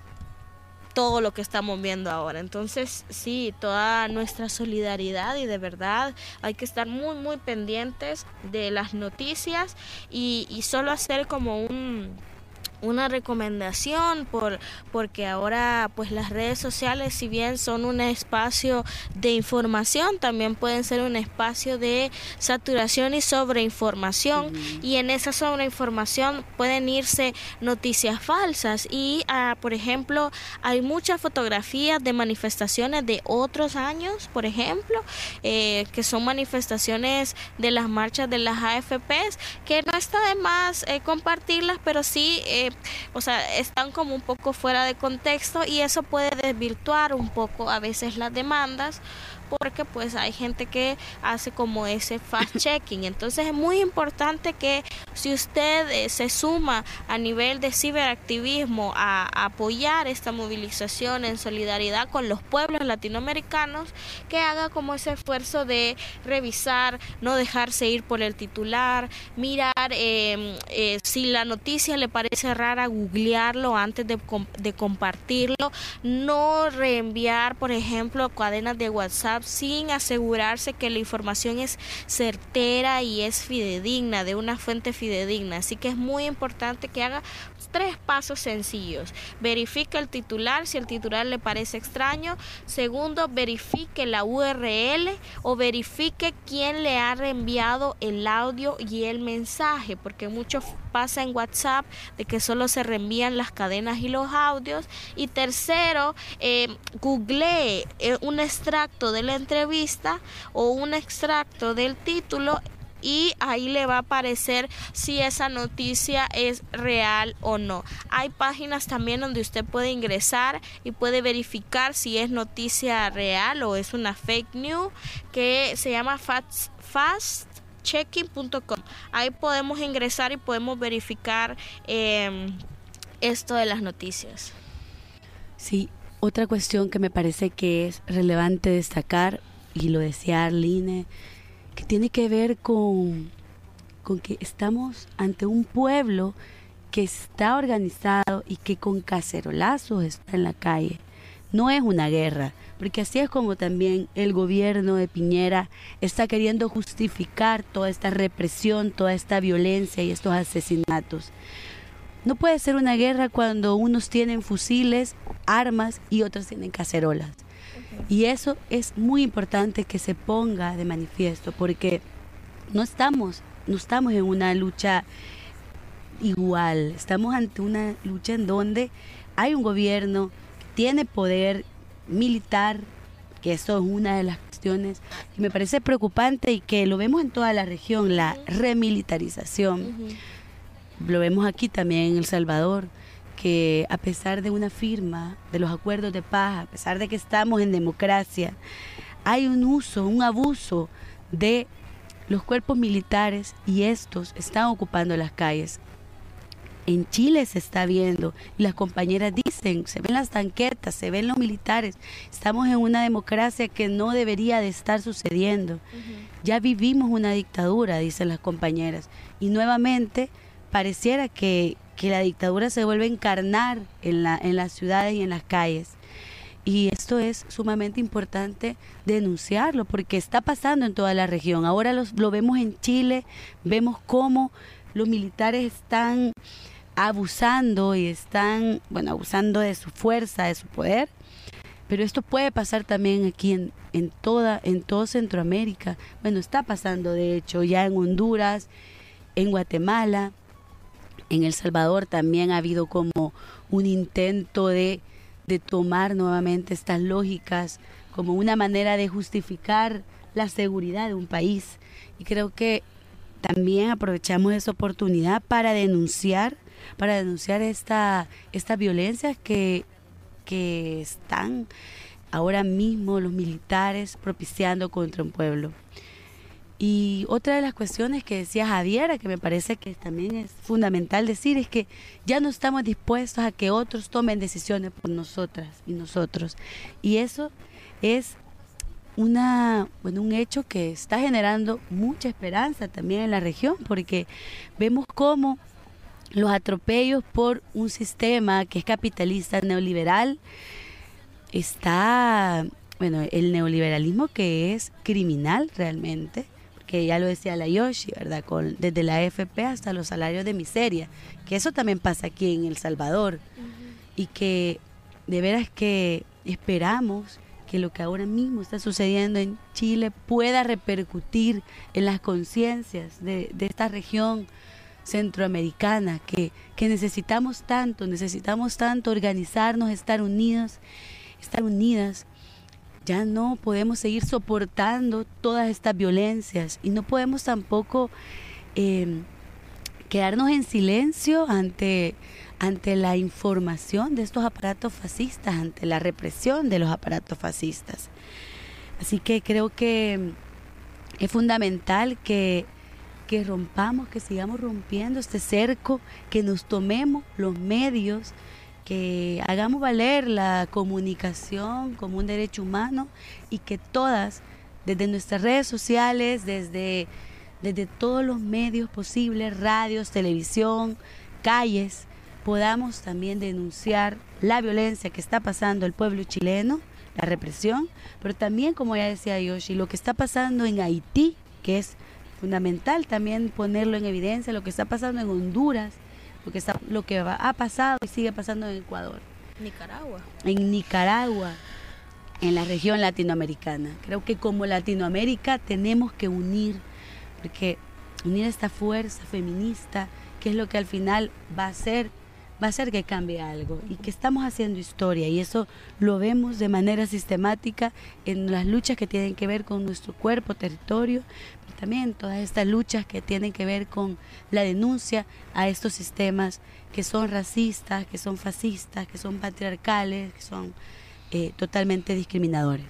todo lo que estamos viendo ahora. Entonces sí, toda nuestra solidaridad, y de verdad hay que estar muy muy pendientes de las noticias y, y solo hacer como un una recomendación por porque ahora pues las redes sociales, si bien son un espacio de información, también pueden ser un espacio de saturación y sobreinformación, uh-huh. y en esa sobreinformación pueden irse noticias falsas y uh, por ejemplo hay muchas fotografías de manifestaciones de otros años, por ejemplo eh, que son manifestaciones de las marchas de las A F Pes, que no está de más eh, compartirlas, pero sí eh, o sea, están como un poco fuera de contexto y eso puede desvirtuar un poco a veces las demandas, porque pues hay gente que hace como ese fact-checking. Entonces es muy importante que si usted eh, se suma a nivel de ciberactivismo a, a apoyar esta movilización en solidaridad con los pueblos latinoamericanos, que haga como ese esfuerzo de revisar, no dejarse ir por el titular, mirar eh, eh, si la noticia le parece rara, googlearlo antes de, de compartirlo, no reenviar, por ejemplo, cadenas de WhatsApp sin asegurarse que la información es certera y es fidedigna, de una fuente fidedigna. Así que es muy importante que haga tres pasos sencillos. Verifique el titular si el titular le parece extraño. Segundo, verifique la U R L o verifique quién le ha reenviado el audio y el mensaje, porque mucho pasa en WhatsApp de que solo se reenvían las cadenas y los audios. Y tercero, eh, googlee eh, un extracto de la entrevista o un extracto del título y ahí le va a aparecer si esa noticia es real o no. Hay páginas también donde usted puede ingresar y puede verificar si es noticia real o es una fake news, que se llama fast, fast checking punto com. Ahí podemos ingresar y podemos verificar eh, esto de las noticias. Sí, otra cuestión que me parece que es relevante destacar, y lo decía Arline, que tiene que ver con, con que estamos ante un pueblo que está organizado y que con cacerolazos está en la calle. No es una guerra, porque así es como también el gobierno de Piñera está queriendo justificar toda esta represión, toda esta violencia y estos asesinatos. No puede ser una guerra cuando unos tienen fusiles, armas y otros tienen cacerolas. Y eso es muy importante que se ponga de manifiesto, porque no estamos, no estamos en una lucha igual, estamos ante una lucha en donde hay un gobierno que tiene poder militar, que eso es una de las cuestiones que me parece preocupante y que lo vemos en toda la región, la remilitarización. Uh-huh. Lo vemos aquí también en El Salvador, que a pesar de una firma de los acuerdos de paz, a pesar de que estamos en democracia, hay un uso, un abuso de los cuerpos militares y estos están ocupando las calles. En Chile se está viendo y las compañeras dicen, se ven las tanquetas, se ven los militares, estamos en una democracia que no debería de estar sucediendo. Uh-huh. Ya vivimos una dictadura, dicen las compañeras, y nuevamente pareciera que que la dictadura se vuelve a encarnar en, la, en las ciudades y en las calles. Y esto es sumamente importante denunciarlo, porque está pasando en toda la región. Ahora los, lo vemos en Chile, vemos cómo los militares están abusando y están, bueno, abusando de su fuerza, de su poder. Pero esto puede pasar también aquí en, en, toda, en todo Centroamérica. Bueno, está pasando de hecho ya en Honduras, en Guatemala. En El Salvador también ha habido como un intento de, de tomar nuevamente estas lógicas como una manera de justificar la seguridad de un país. Y creo que también aprovechamos esa oportunidad para denunciar, para denunciar esta, estas violencias que, que están ahora mismo los militares propiciando contra un pueblo. Y otra de las cuestiones que decía Javiera, que me parece que también es fundamental decir, es que ya no estamos dispuestos a que otros tomen decisiones por nosotras y nosotros. Y eso es una, bueno, un hecho que está generando mucha esperanza también en la región, porque vemos cómo los atropellos por un sistema que es capitalista, neoliberal, está, bueno, el neoliberalismo que es criminal realmente, que ya lo decía la Yoshi, ¿verdad? Con, desde la A F P hasta los salarios de miseria, que eso también pasa aquí en El Salvador. Uh-huh. Y que de veras que esperamos que lo que ahora mismo está sucediendo en Chile pueda repercutir en las conciencias de, de esta región centroamericana, que, que necesitamos tanto, necesitamos tanto organizarnos, estar unidos, estar unidas. Ya no podemos seguir soportando todas estas violencias y no podemos tampoco eh, quedarnos en silencio ante, ante la información de estos aparatos fascistas, ante la represión de los aparatos fascistas. Así que creo que es fundamental que, que rompamos, que sigamos rompiendo este cerco, que nos tomemos los medios, que hagamos valer la comunicación como un derecho humano y que todas, desde nuestras redes sociales, desde, desde todos los medios posibles, radios, televisión, calles, podamos también denunciar la violencia que está pasando el pueblo chileno, la represión, pero también, como ya decía Yoshi, lo que está pasando en Haití, que es fundamental también ponerlo en evidencia, lo que está pasando en Honduras, Lo que, está, lo que va, ha pasado y sigue pasando en Ecuador. Nicaragua. En Nicaragua, en la región latinoamericana. Creo que como Latinoamérica tenemos que unir, porque unir esta fuerza feminista, que es lo que al final va a hacer, va a hacer que cambie algo. Y que estamos haciendo historia, y eso lo vemos de manera sistemática en las luchas que tienen que ver con nuestro cuerpo, territorio, también todas estas luchas que tienen que ver con la denuncia a estos sistemas que son racistas, que son fascistas, que son patriarcales, que son eh, totalmente discriminadores.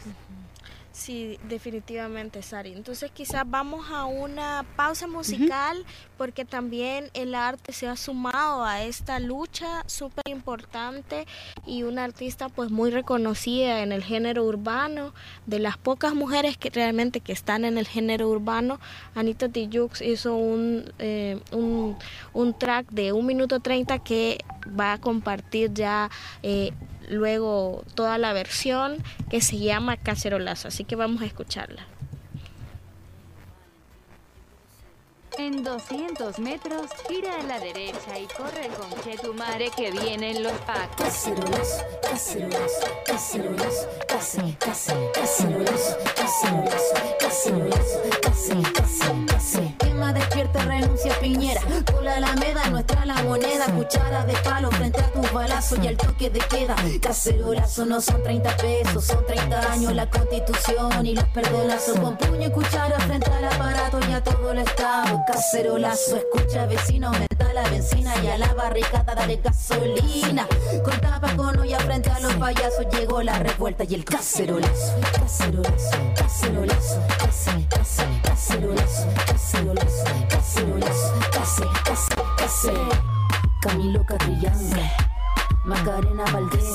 Sí, definitivamente, Sari. Entonces quizás vamos a una pausa musical, uh-huh, porque también el arte se ha sumado a esta lucha súper importante y una artista pues muy reconocida en el género urbano, de las pocas mujeres que realmente que están en el género urbano. Anita Tijoux hizo un, eh, un, un track de un minuto treinta que va a compartir ya eh, luego toda la versión, que se llama Cacerolazo, así que vamos a escucharla. En doscientos metros, gira a la derecha y corre con Chetumare que vienen los packs. Cacerolazo, cacerolazo, cacerolazo, cace, cace, cacerolazo, cacerolazo, cacerolazo, cace, cace, cace. Quema, despierta, renuncia, Piñera. Por la Alameda, nuestra la moneda. Cuchara de palo frente a tus balazos y al toque de queda. Cacerolazo no son treinta pesos, son treinta años la Constitución y los perdonazos. Con puño y cuchara frente al aparato y a todo el Estado. Cacerolazo, escucha vecino, aumenta la benzina y a la barricada dale gasolina. Con tabaco y frente a los payasos llegó la revuelta y el cacerolazo. Cacerolazo, cacerolazo, cace, cace, cacerolazo, cacerolazo, cacerolazo, cace, cace, cace. Camilo Catrillanza, Macarena Valdés,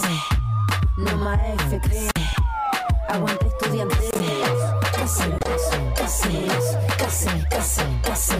Noma F P, aguante estudiante. Cacerolazo, cacerolazo, cace, cace, cace.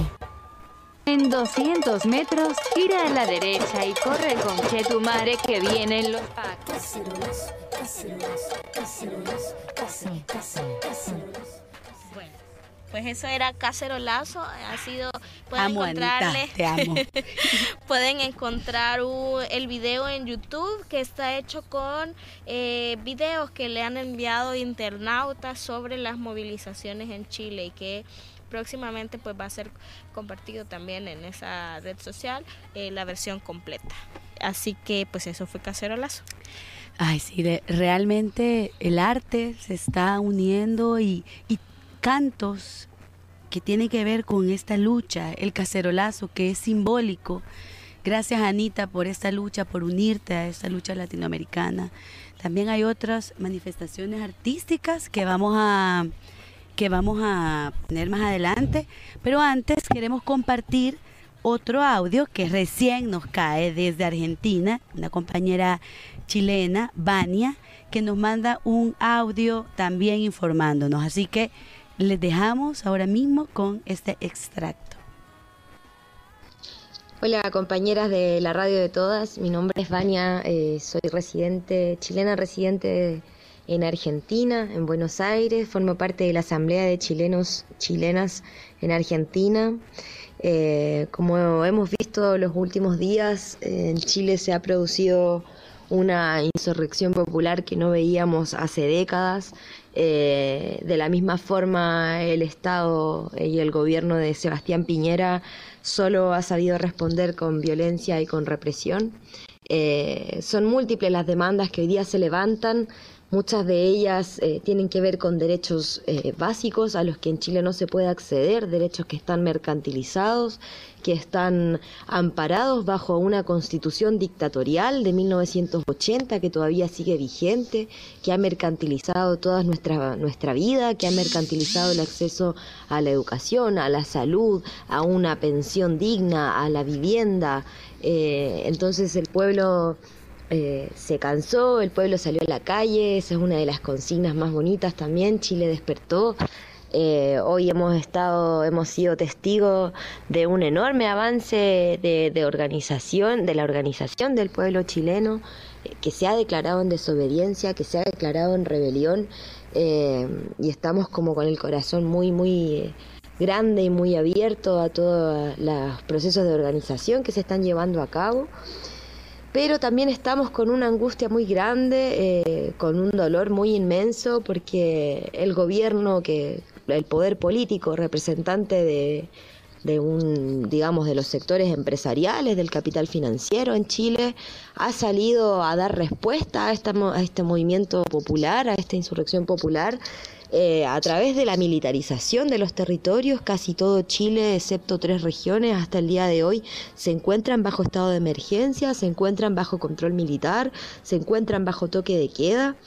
En doscientos metros, gira a la derecha y corre con Chetumare que vienen los packs. Cacerolazo, cacerolazo, cacerolazo, cace, cace, cacerolazo. Bueno, pues eso era Cacerolazo. Ha sido, pueden amo, encontrarle, Anita, te amo. pueden encontrar uh, el video en YouTube que está hecho con eh, videos que le han enviado internautas sobre las movilizaciones en Chile y que próximamente pues va a ser compartido también en esa red social eh, la versión completa. Así que pues eso fue Cacerolazo. Ay, sí, de, realmente el arte se está uniendo y, y cantos que tienen que ver con esta lucha, el cacerolazo que es simbólico. Gracias, Anita, por esta lucha, por unirte a esta lucha latinoamericana. También hay otras manifestaciones artísticas que vamos a que vamos a poner más adelante, pero antes queremos compartir otro audio que recién nos cae desde Argentina, una compañera chilena, Vania, que nos manda un audio también informándonos, así que les dejamos ahora mismo con este extracto. Hola compañeras de la radio de todas, mi nombre es Vania, eh, soy residente, chilena residente en Argentina, en Buenos Aires, formo parte de la Asamblea de Chilenos, Chilenas en Argentina. Eh, como hemos visto los últimos días, eh, en Chile se ha producido una insurrección popular que no veíamos hace décadas. Eh, de la misma forma, el Estado y el gobierno de Sebastián Piñera solo ha sabido responder con violencia y con represión. Eh, son múltiples las demandas que hoy día se levantan. Muchas de ellas eh, tienen que ver con derechos eh, básicos a los que en Chile no se puede acceder, derechos que están mercantilizados, que están amparados bajo una constitución dictatorial de mil novecientos ochenta que todavía sigue vigente, que ha mercantilizado toda nuestra, nuestra vida, que ha mercantilizado el acceso a la educación, a la salud, a una pensión digna, a la vivienda. Eh, entonces el pueblo... Eh, se cansó, el pueblo salió a la calle, esa es una de las consignas más bonitas también, Chile despertó. Eh, hoy hemos estado, hemos sido testigos de un enorme avance de, de organización, de la organización del pueblo chileno, eh, que se ha declarado en desobediencia, que se ha declarado en rebelión, eh, y estamos como con el corazón muy, muy eh, grande y muy abierto a todos los procesos de organización que se están llevando a cabo. Pero también estamos con una angustia muy grande, eh, con un dolor muy inmenso, porque el gobierno, que el poder político representante de, de un, digamos, de los sectores empresariales, del capital financiero en Chile, ha salido a dar respuesta a, esta, a este movimiento popular, a esta insurrección popular, Eh, a través de la militarización de los territorios. Casi todo Chile, excepto tres regiones, hasta el día de hoy se encuentran bajo estado de emergencia, se encuentran bajo control militar, se encuentran bajo toque de queda.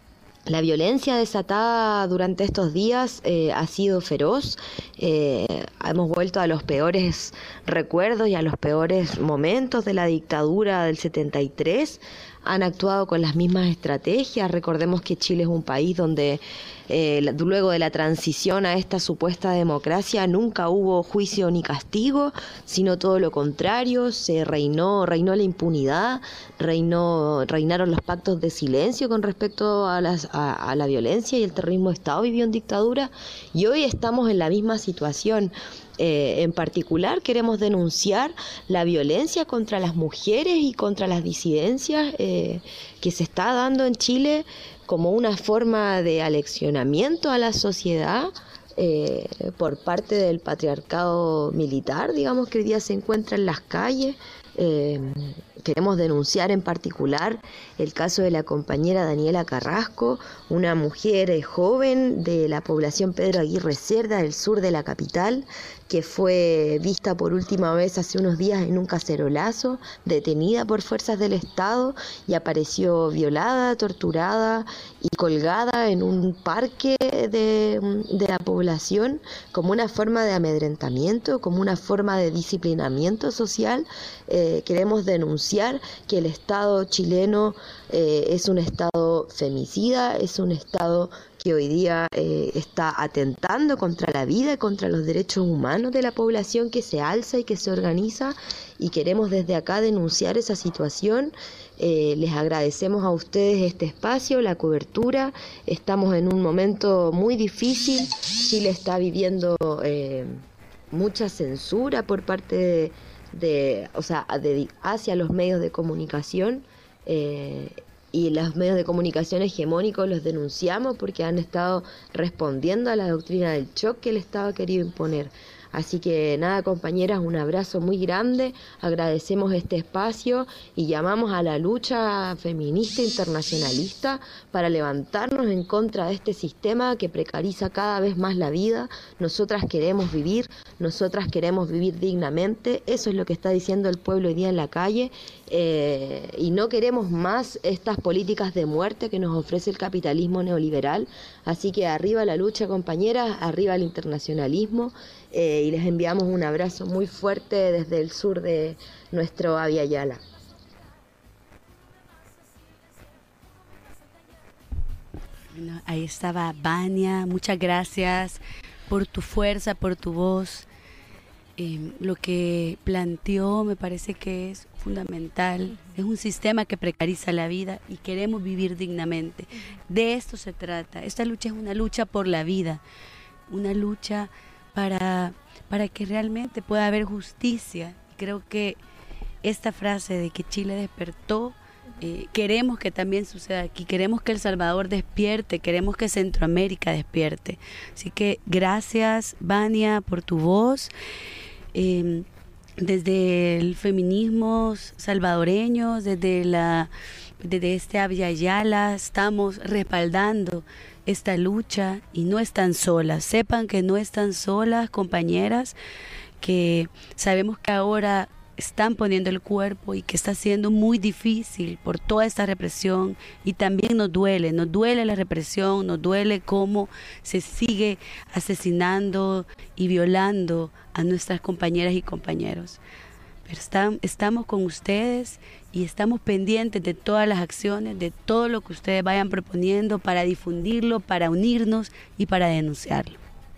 La violencia desatada durante estos días eh, ha sido feroz. Eh, hemos vuelto a los peores recuerdos y a los peores momentos de la dictadura del setenta y tres. Han actuado con las mismas estrategias. Recordemos que Chile es un país donde eh, luego de la transición a esta supuesta democracia nunca hubo juicio ni castigo, sino todo lo contrario. Se reinó, reinó la impunidad, reinó, reinaron los pactos de silencio con respecto a, las, a, a la violencia, y el terrorismo de Estado vivió en dictadura, y hoy estamos en la misma situación. Eh, en particular queremos denunciar la violencia contra las mujeres y contra las disidencias eh, que se está dando en Chile como una forma de aleccionamiento a la sociedad eh, por parte del patriarcado militar, digamos, que hoy día se encuentra en las calles. Eh, queremos denunciar en particular el caso de la compañera Daniela Carrasco, una mujer eh, joven de la población Pedro Aguirre Cerda, del sur de la capital, que fue vista por última vez hace unos días en un cacerolazo, detenida por fuerzas del Estado y apareció violada, torturada y colgada en un parque de, de la población como una forma de amedrentamiento, como una forma de disciplinamiento social. Eh, queremos denunciar que el Estado chileno eh, es un Estado femicida, es un Estado que hoy día eh, está atentando contra la vida y contra los derechos humanos de la población que se alza y que se organiza, y queremos desde acá denunciar esa situación. Eh, les agradecemos a ustedes este espacio, la cobertura. Estamos en un momento muy difícil. Chile está viviendo eh, mucha censura por parte de, de o sea, de, hacia los medios de comunicación. Eh, Y los medios de comunicación hegemónicos los denunciamos porque han estado respondiendo a la doctrina del shock que el Estado ha querido imponer. Así que nada, compañeras, un abrazo muy grande, agradecemos este espacio y llamamos a la lucha feminista internacionalista para levantarnos en contra de este sistema que precariza cada vez más la vida. Nosotras queremos vivir, nosotras queremos vivir dignamente, eso es lo que está diciendo el pueblo hoy día en la calle, eh, y no queremos más estas políticas de muerte que nos ofrece el capitalismo neoliberal. Así que arriba la lucha, compañeras, arriba el internacionalismo. Eh, y les enviamos un abrazo muy fuerte desde el sur de nuestro Abya Yala. Bueno, ahí estaba Vania, muchas gracias por tu fuerza, por tu voz. Eh, lo que planteó me parece que es fundamental. Es un sistema que precariza la vida y queremos vivir dignamente. De esto se trata. Esta lucha es una lucha por la vida, una lucha Para, para que realmente pueda haber justicia. Creo que esta frase de que Chile despertó, eh, queremos que también suceda aquí, queremos que El Salvador despierte, queremos que Centroamérica despierte. Así que gracias, Vania, por tu voz. Eh, desde el feminismo salvadoreño, desde, la, desde este Abya Yala, estamos respaldando esta lucha y no están solas. Sepan que no están solas, compañeras, que sabemos que ahora están poniendo el cuerpo y que está siendo muy difícil por toda esta represión, y también nos duele, nos duele la represión, nos duele cómo se sigue asesinando y violando a nuestras compañeras y compañeros. Pero están, estamos con ustedes y estamos pendientes de todas las acciones, de todo lo que ustedes vayan proponiendo para difundirlo, para unirnos y para denunciarlo.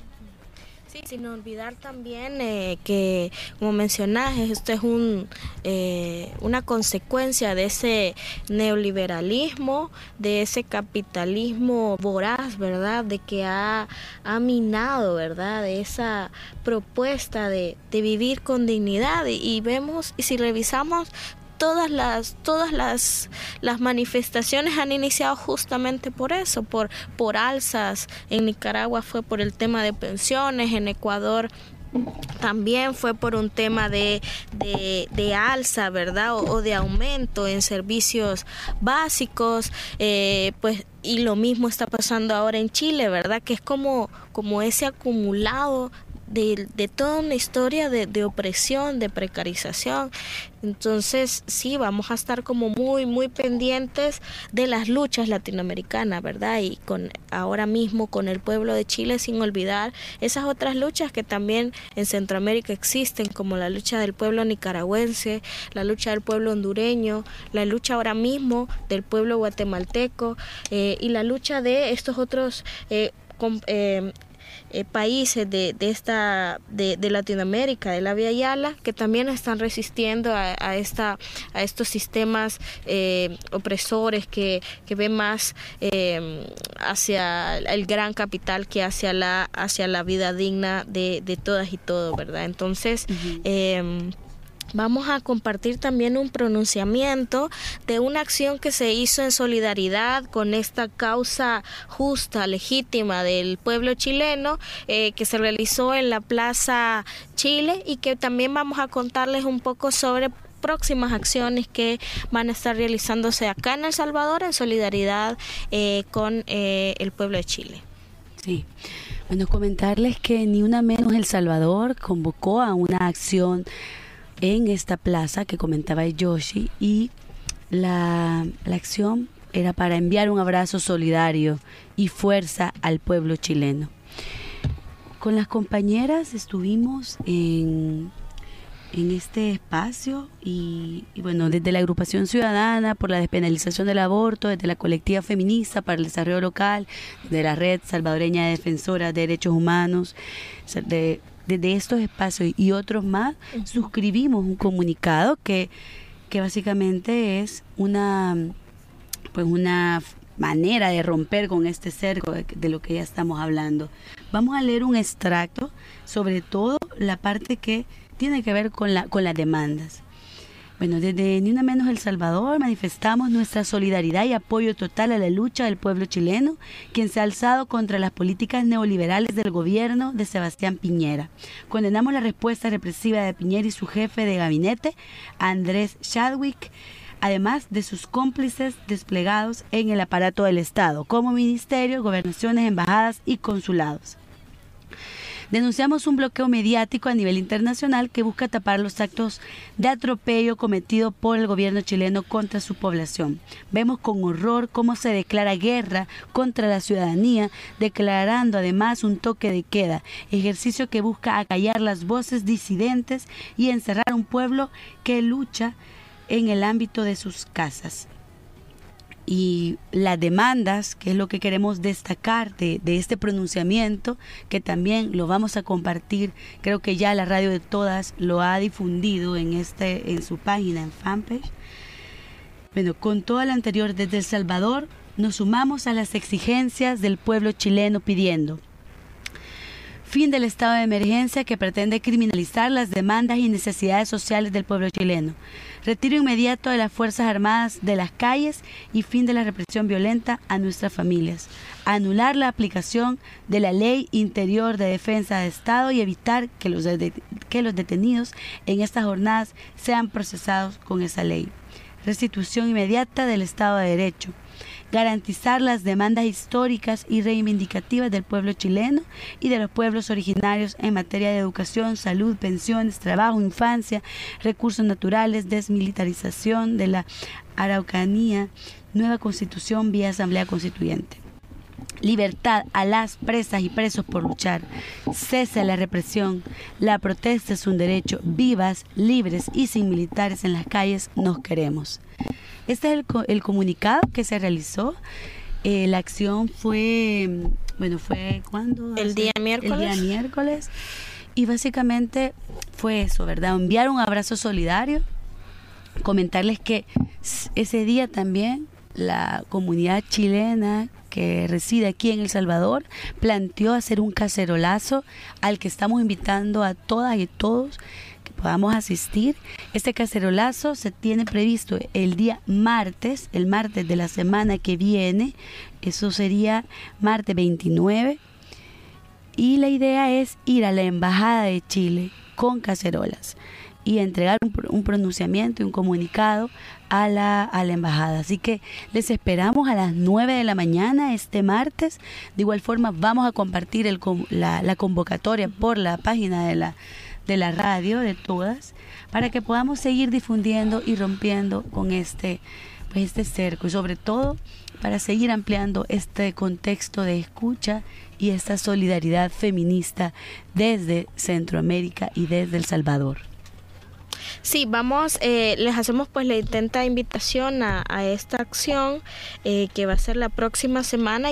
Sí, sin olvidar también eh, que, como mencionaste, esto es un, eh, una consecuencia de ese neoliberalismo, de ese capitalismo voraz, ¿verdad?, de que ha, ha minado, ¿verdad?, de esa propuesta de, de vivir con dignidad. Y, y vemos, y si revisamos, todas las todas las las manifestaciones han iniciado justamente por eso, por por alzas. En Nicaragua fue por el tema de pensiones, en Ecuador también fue por un tema de, de, de alza, ¿verdad?, o, o de aumento en servicios básicos, eh, pues, y lo mismo está pasando ahora en Chile, ¿verdad?, que es como, como ese acumulado De, de toda una historia de, de opresión, de precarización. Entonces sí, vamos a estar como muy muy pendientes de las luchas latinoamericanas, ¿verdad? Y con ahora mismo con el pueblo de Chile, sin olvidar esas otras luchas que también en Centroamérica existen, como la lucha del pueblo nicaragüense, la lucha del pueblo hondureño, la lucha ahora mismo del pueblo guatemalteco, eh, y la lucha de estos otros eh, com, eh, eh, países de, de esta de, de Latinoamérica, de la Vía Yala, que también están resistiendo a, a esta a estos sistemas eh, opresores que, que ven más eh, hacia el gran capital que hacia la hacia la vida digna de, de todas y todos, ¿verdad? Entonces, uh-huh. eh, vamos a compartir también un pronunciamiento de una acción que se hizo en solidaridad con esta causa justa, legítima del pueblo chileno, eh, que se realizó en la Plaza Chile, y que también vamos a contarles un poco sobre próximas acciones que van a estar realizándose acá en El Salvador en solidaridad eh, con eh, el pueblo de Chile. Sí. Bueno, comentarles que Ni Una Menos El Salvador convocó a una acción en esta plaza que comentaba Yoshi, y la, la acción era para enviar un abrazo solidario y fuerza al pueblo chileno. Con las compañeras estuvimos en, en este espacio y, y bueno, desde la agrupación ciudadana por la despenalización del aborto, desde la colectiva feminista para el desarrollo local, de la red salvadoreña de defensoras de derechos humanos, de desde estos espacios y otros más, uh-huh. suscribimos un comunicado que, que básicamente es una, pues una manera de romper con este cerco de, de lo que ya estamos hablando. Vamos a leer un extracto, sobre todo la parte que tiene que ver con, la, con las demandas. Bueno, desde Ni Una Menos El Salvador manifestamos nuestra solidaridad y apoyo total a la lucha del pueblo chileno, quien se ha alzado contra las políticas neoliberales del gobierno de Sebastián Piñera. Condenamos la respuesta represiva de Piñera y su jefe de gabinete, Andrés Chadwick, además de sus cómplices desplegados en el aparato del Estado, como ministerios, gobernaciones, embajadas y consulados. Denunciamos un bloqueo mediático a nivel internacional que busca tapar los actos de atropello cometidos por el gobierno chileno contra su población. Vemos con horror cómo se declara guerra contra la ciudadanía, declarando además un toque de queda, ejercicio que busca acallar las voces disidentes y encerrar a un pueblo que lucha en el ámbito de sus casas. Y las demandas, que es lo que queremos destacar de, de este pronunciamiento, que también lo vamos a compartir, creo que ya la Radio de Todas lo ha difundido en, este, en su página, en fanpage. Bueno, con todo lo anterior, desde El Salvador nos sumamos a las exigencias del pueblo chileno pidiendo fin del estado de emergencia que pretende criminalizar las demandas y necesidades sociales del pueblo chileno, retiro inmediato de las Fuerzas Armadas de las calles y fin de la represión violenta a nuestras familias, anular la aplicación de la Ley Interior de Defensa de Estado y evitar que los, de, que los detenidos en estas jornadas sean procesados con esa ley, restitución inmediata del Estado de Derecho, garantizar las demandas históricas y reivindicativas del pueblo chileno y de los pueblos originarios en materia de educación, salud, pensiones, trabajo, infancia, recursos naturales, desmilitarización de la Araucanía, nueva constitución vía asamblea constituyente. Libertad a las presas y presos por luchar, cese a la represión, la protesta es un derecho, vivas, libres y sin militares en las calles nos queremos. Este es el, el comunicado que se realizó. Eh, la acción fue, bueno, fue ¿cuándo? El día miércoles. El día miércoles. Y básicamente fue eso, ¿verdad? Enviar un abrazo solidario. Comentarles que ese día también la comunidad chilena que reside aquí en El Salvador planteó hacer un cacerolazo al que estamos invitando a todas y todos que podamos asistir. Este cacerolazo se tiene previsto el día martes, el martes de la semana que viene, eso sería martes veintinueve, y la idea es ir a la Embajada de Chile con cacerolas y entregar un, un pronunciamiento y un comunicado a la, a la embajada. Así que les esperamos a las nueve de la mañana este martes. De igual forma vamos a compartir el, la, la convocatoria por la página de la, de la radio de Todas, para que podamos seguir difundiendo y rompiendo con este, pues este cerco, y sobre todo para seguir ampliando este contexto de escucha y esta solidaridad feminista desde Centroamérica y desde El Salvador. Sí, vamos, eh, les hacemos pues la intenta invitación a, a esta acción eh, que va a ser la próxima semana y que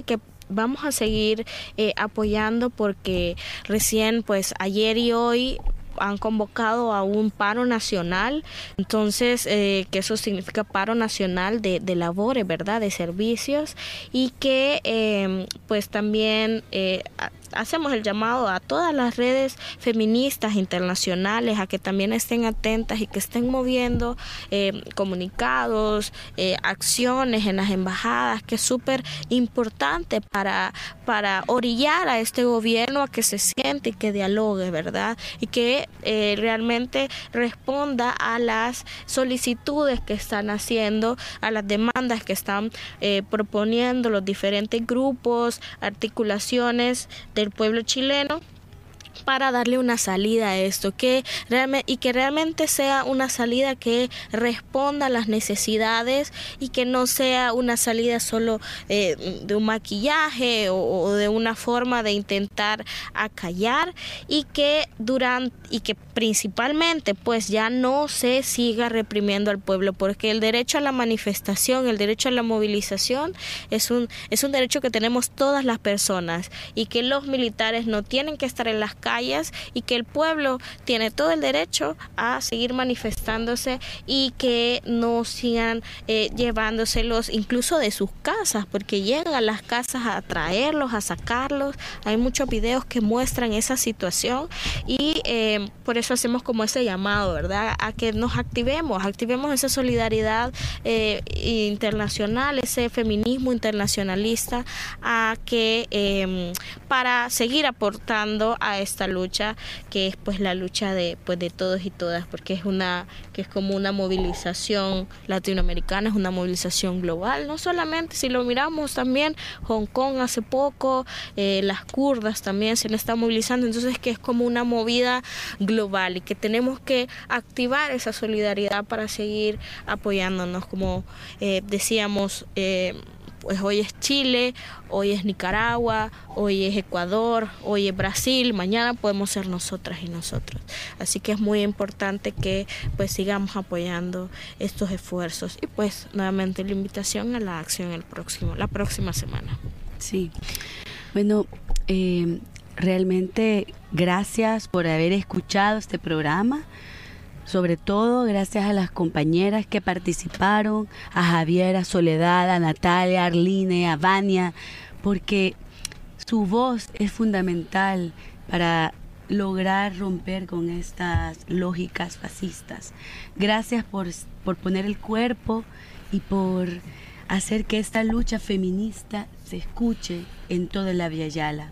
vamos a seguir eh, apoyando porque recién pues ayer y hoy han convocado a un paro nacional, entonces eh, que eso significa paro nacional de, de labores, ¿verdad?, de servicios, y que eh, pues también eh, hacemos el llamado a todas las redes feministas internacionales a que también estén atentas y que estén moviendo eh, comunicados, eh, acciones en las embajadas, que es súper importante para, para orillar a este gobierno a que se siente y que dialogue, ¿verdad? Y que eh, realmente responda a las solicitudes que están haciendo, a las demandas que están eh, proponiendo los diferentes grupos, articulaciones del pueblo chileno, para darle una salida a esto, que realmente, y que realmente sea una salida que responda a las necesidades y que no sea una salida solo eh, de un maquillaje o, o de una forma de intentar acallar, y que durante y que principalmente pues ya no se siga reprimiendo al pueblo, porque el derecho a la manifestación, el derecho a la movilización es un es un derecho que tenemos todas las personas, y que los militares no tienen que estar en las calles, y que el pueblo tiene todo el derecho a seguir manifestándose, y que no sigan eh, llevándoselos incluso de sus casas, porque llegan a las casas a traerlos, a sacarlos. Hay muchos videos que muestran esa situación, y eh, por eso hacemos como ese llamado, ¿verdad?, a que nos activemos, activemos esa solidaridad eh, internacional, ese feminismo internacionalista, a que eh, para seguir aportando a esta lucha, que es pues la lucha de pues de todos y todas, porque es una que es como una movilización latinoamericana, es una movilización global. No solamente, si lo miramos también, Hong Kong hace poco, eh, las kurdas también se están movilizando, entonces que es como una movida global, y que tenemos que activar esa solidaridad para seguir apoyándonos, como eh, decíamos. eh, Pues hoy es Chile, hoy es Nicaragua, hoy es Ecuador, hoy es Brasil, mañana podemos ser nosotras y nosotros. Así que es muy importante que pues sigamos apoyando estos esfuerzos, y pues nuevamente la invitación a la acción el próximo, la próxima semana. Sí, bueno, eh, realmente gracias por haber escuchado este programa. Sobre todo gracias a las compañeras que participaron, a Javier, a Soledad, a Natalia, a Arline, a Vania, porque su voz es fundamental para lograr romper con estas lógicas fascistas. Gracias por, por poner el cuerpo y por hacer que esta lucha feminista se escuche en toda la Via Yala.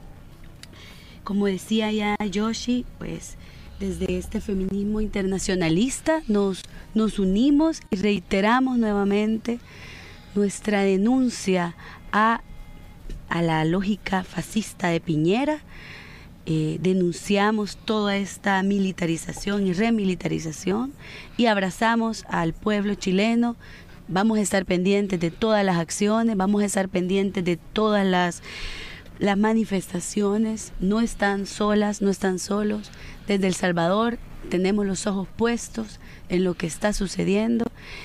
Como decía ya Yoshi, pues desde este feminismo internacionalista nos, nos unimos y reiteramos nuevamente nuestra denuncia a, a la lógica fascista de Piñera. Eh, denunciamos toda esta militarización y remilitarización, y abrazamos al pueblo chileno. Vamos a estar pendientes de todas las acciones, vamos a estar pendientes de todas las Las manifestaciones. No están solas, no están solos. Desde El Salvador tenemos los ojos puestos en lo que está sucediendo,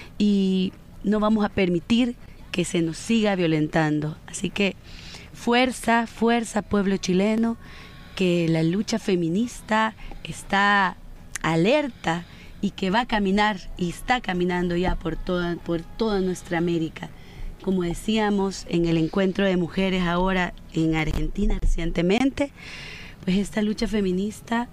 y no vamos a permitir que se nos siga violentando. Así que fuerza, fuerza pueblo chileno, que la lucha feminista está alerta y que va a caminar, y está caminando ya por toda, por toda nuestra América. Como decíamos en el encuentro de mujeres ahora en Argentina recientemente, pues esta lucha feminista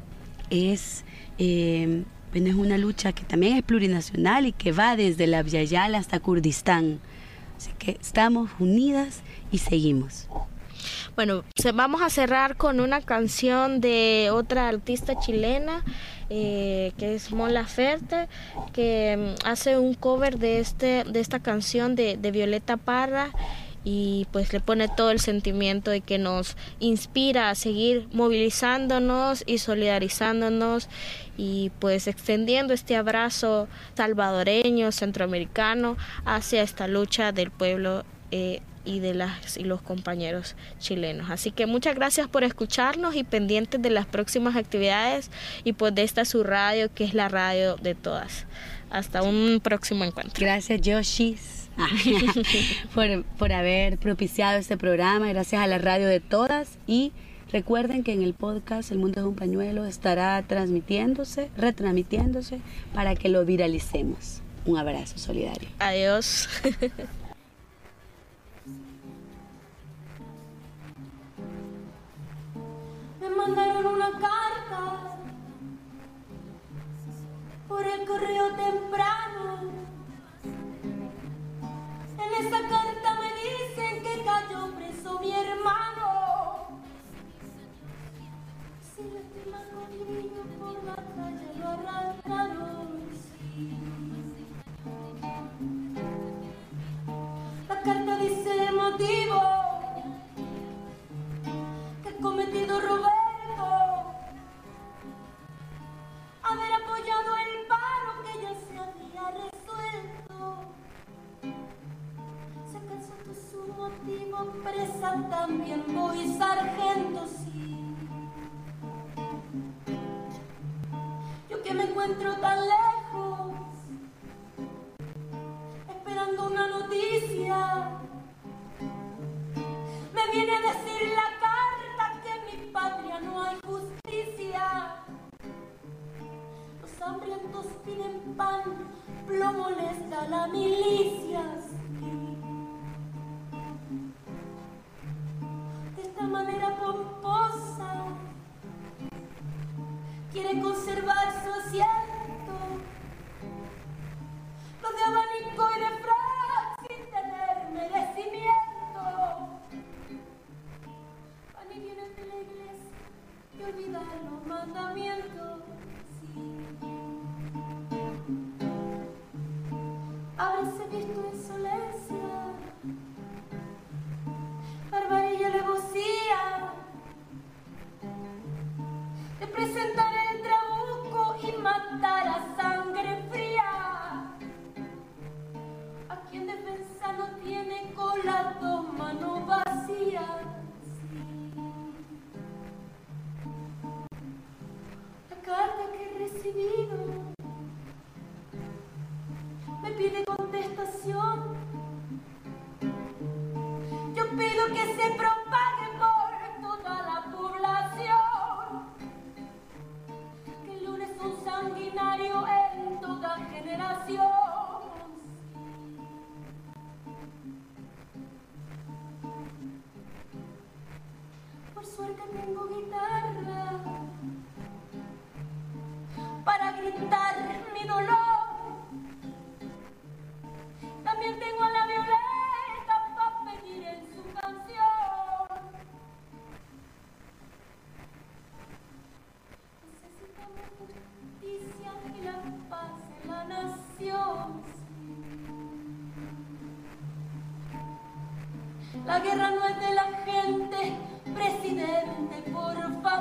es, eh, es una lucha que también es plurinacional y que va desde la Via Yala hasta Kurdistán. Así que estamos unidas y seguimos. Bueno, vamos a cerrar con una canción de otra artista chilena, eh, que es Mon Laferte, que um, hace un cover de este de esta canción de, de Violeta Parra, y pues le pone todo el sentimiento de que nos inspira a seguir movilizándonos y solidarizándonos, y pues extendiendo este abrazo salvadoreño, centroamericano, hacia esta lucha del pueblo eh, y de las y los compañeros chilenos. Así que muchas gracias por escucharnos, y pendientes de las próximas actividades, y pues de esta su radio, que es la radio de todas. Hasta un próximo encuentro. Gracias, Yoshis, por, por haber propiciado este programa. Gracias a la radio de todas. Y recuerden que en el podcast El Mundo es un Pañuelo estará transmitiéndose, retransmitiéndose para que lo viralicemos. Un abrazo solidario. Adiós. Me mandaron una carta por el correo temprano. En esa carta me dicen que cayó preso mi hermano. Si lo estima conmigo por la calle lo arrancaron. La carta dice el motivo que ha cometido Roberto, haber apoyado el paro que ya se había resuelto. Si acaso tu su motivo presa también voy sargento, sí. Yo que me encuentro tan lejos, esperando una noticia, me viene a decir la carta que en mi patria no hay justicia. Los hambrientos piden pan, plomo les da la milicia. Sí. De esta manera pomposa quiere conservar su asiento. Los de abanico y de frac sin tener merecimiento. Van y vienen de la iglesia y olvidan los mandamientos. Habrése visto insolencia, barbarie y alevosía de presentar el trabuco y matar a sangre fría a quien defensa no tiene con las dos manos vacías. La carta que he recibido me pide contestación. Yo pido que se propague por toda la población que el lunes es un sanguinario en toda generación. Por suerte tengo guitarra para gritar mi dolor. También tengo a la Violeta para pedir en su canción. Necesitamos justicia y la paz en la nación. La guerra no es de la gente, presidente, por favor.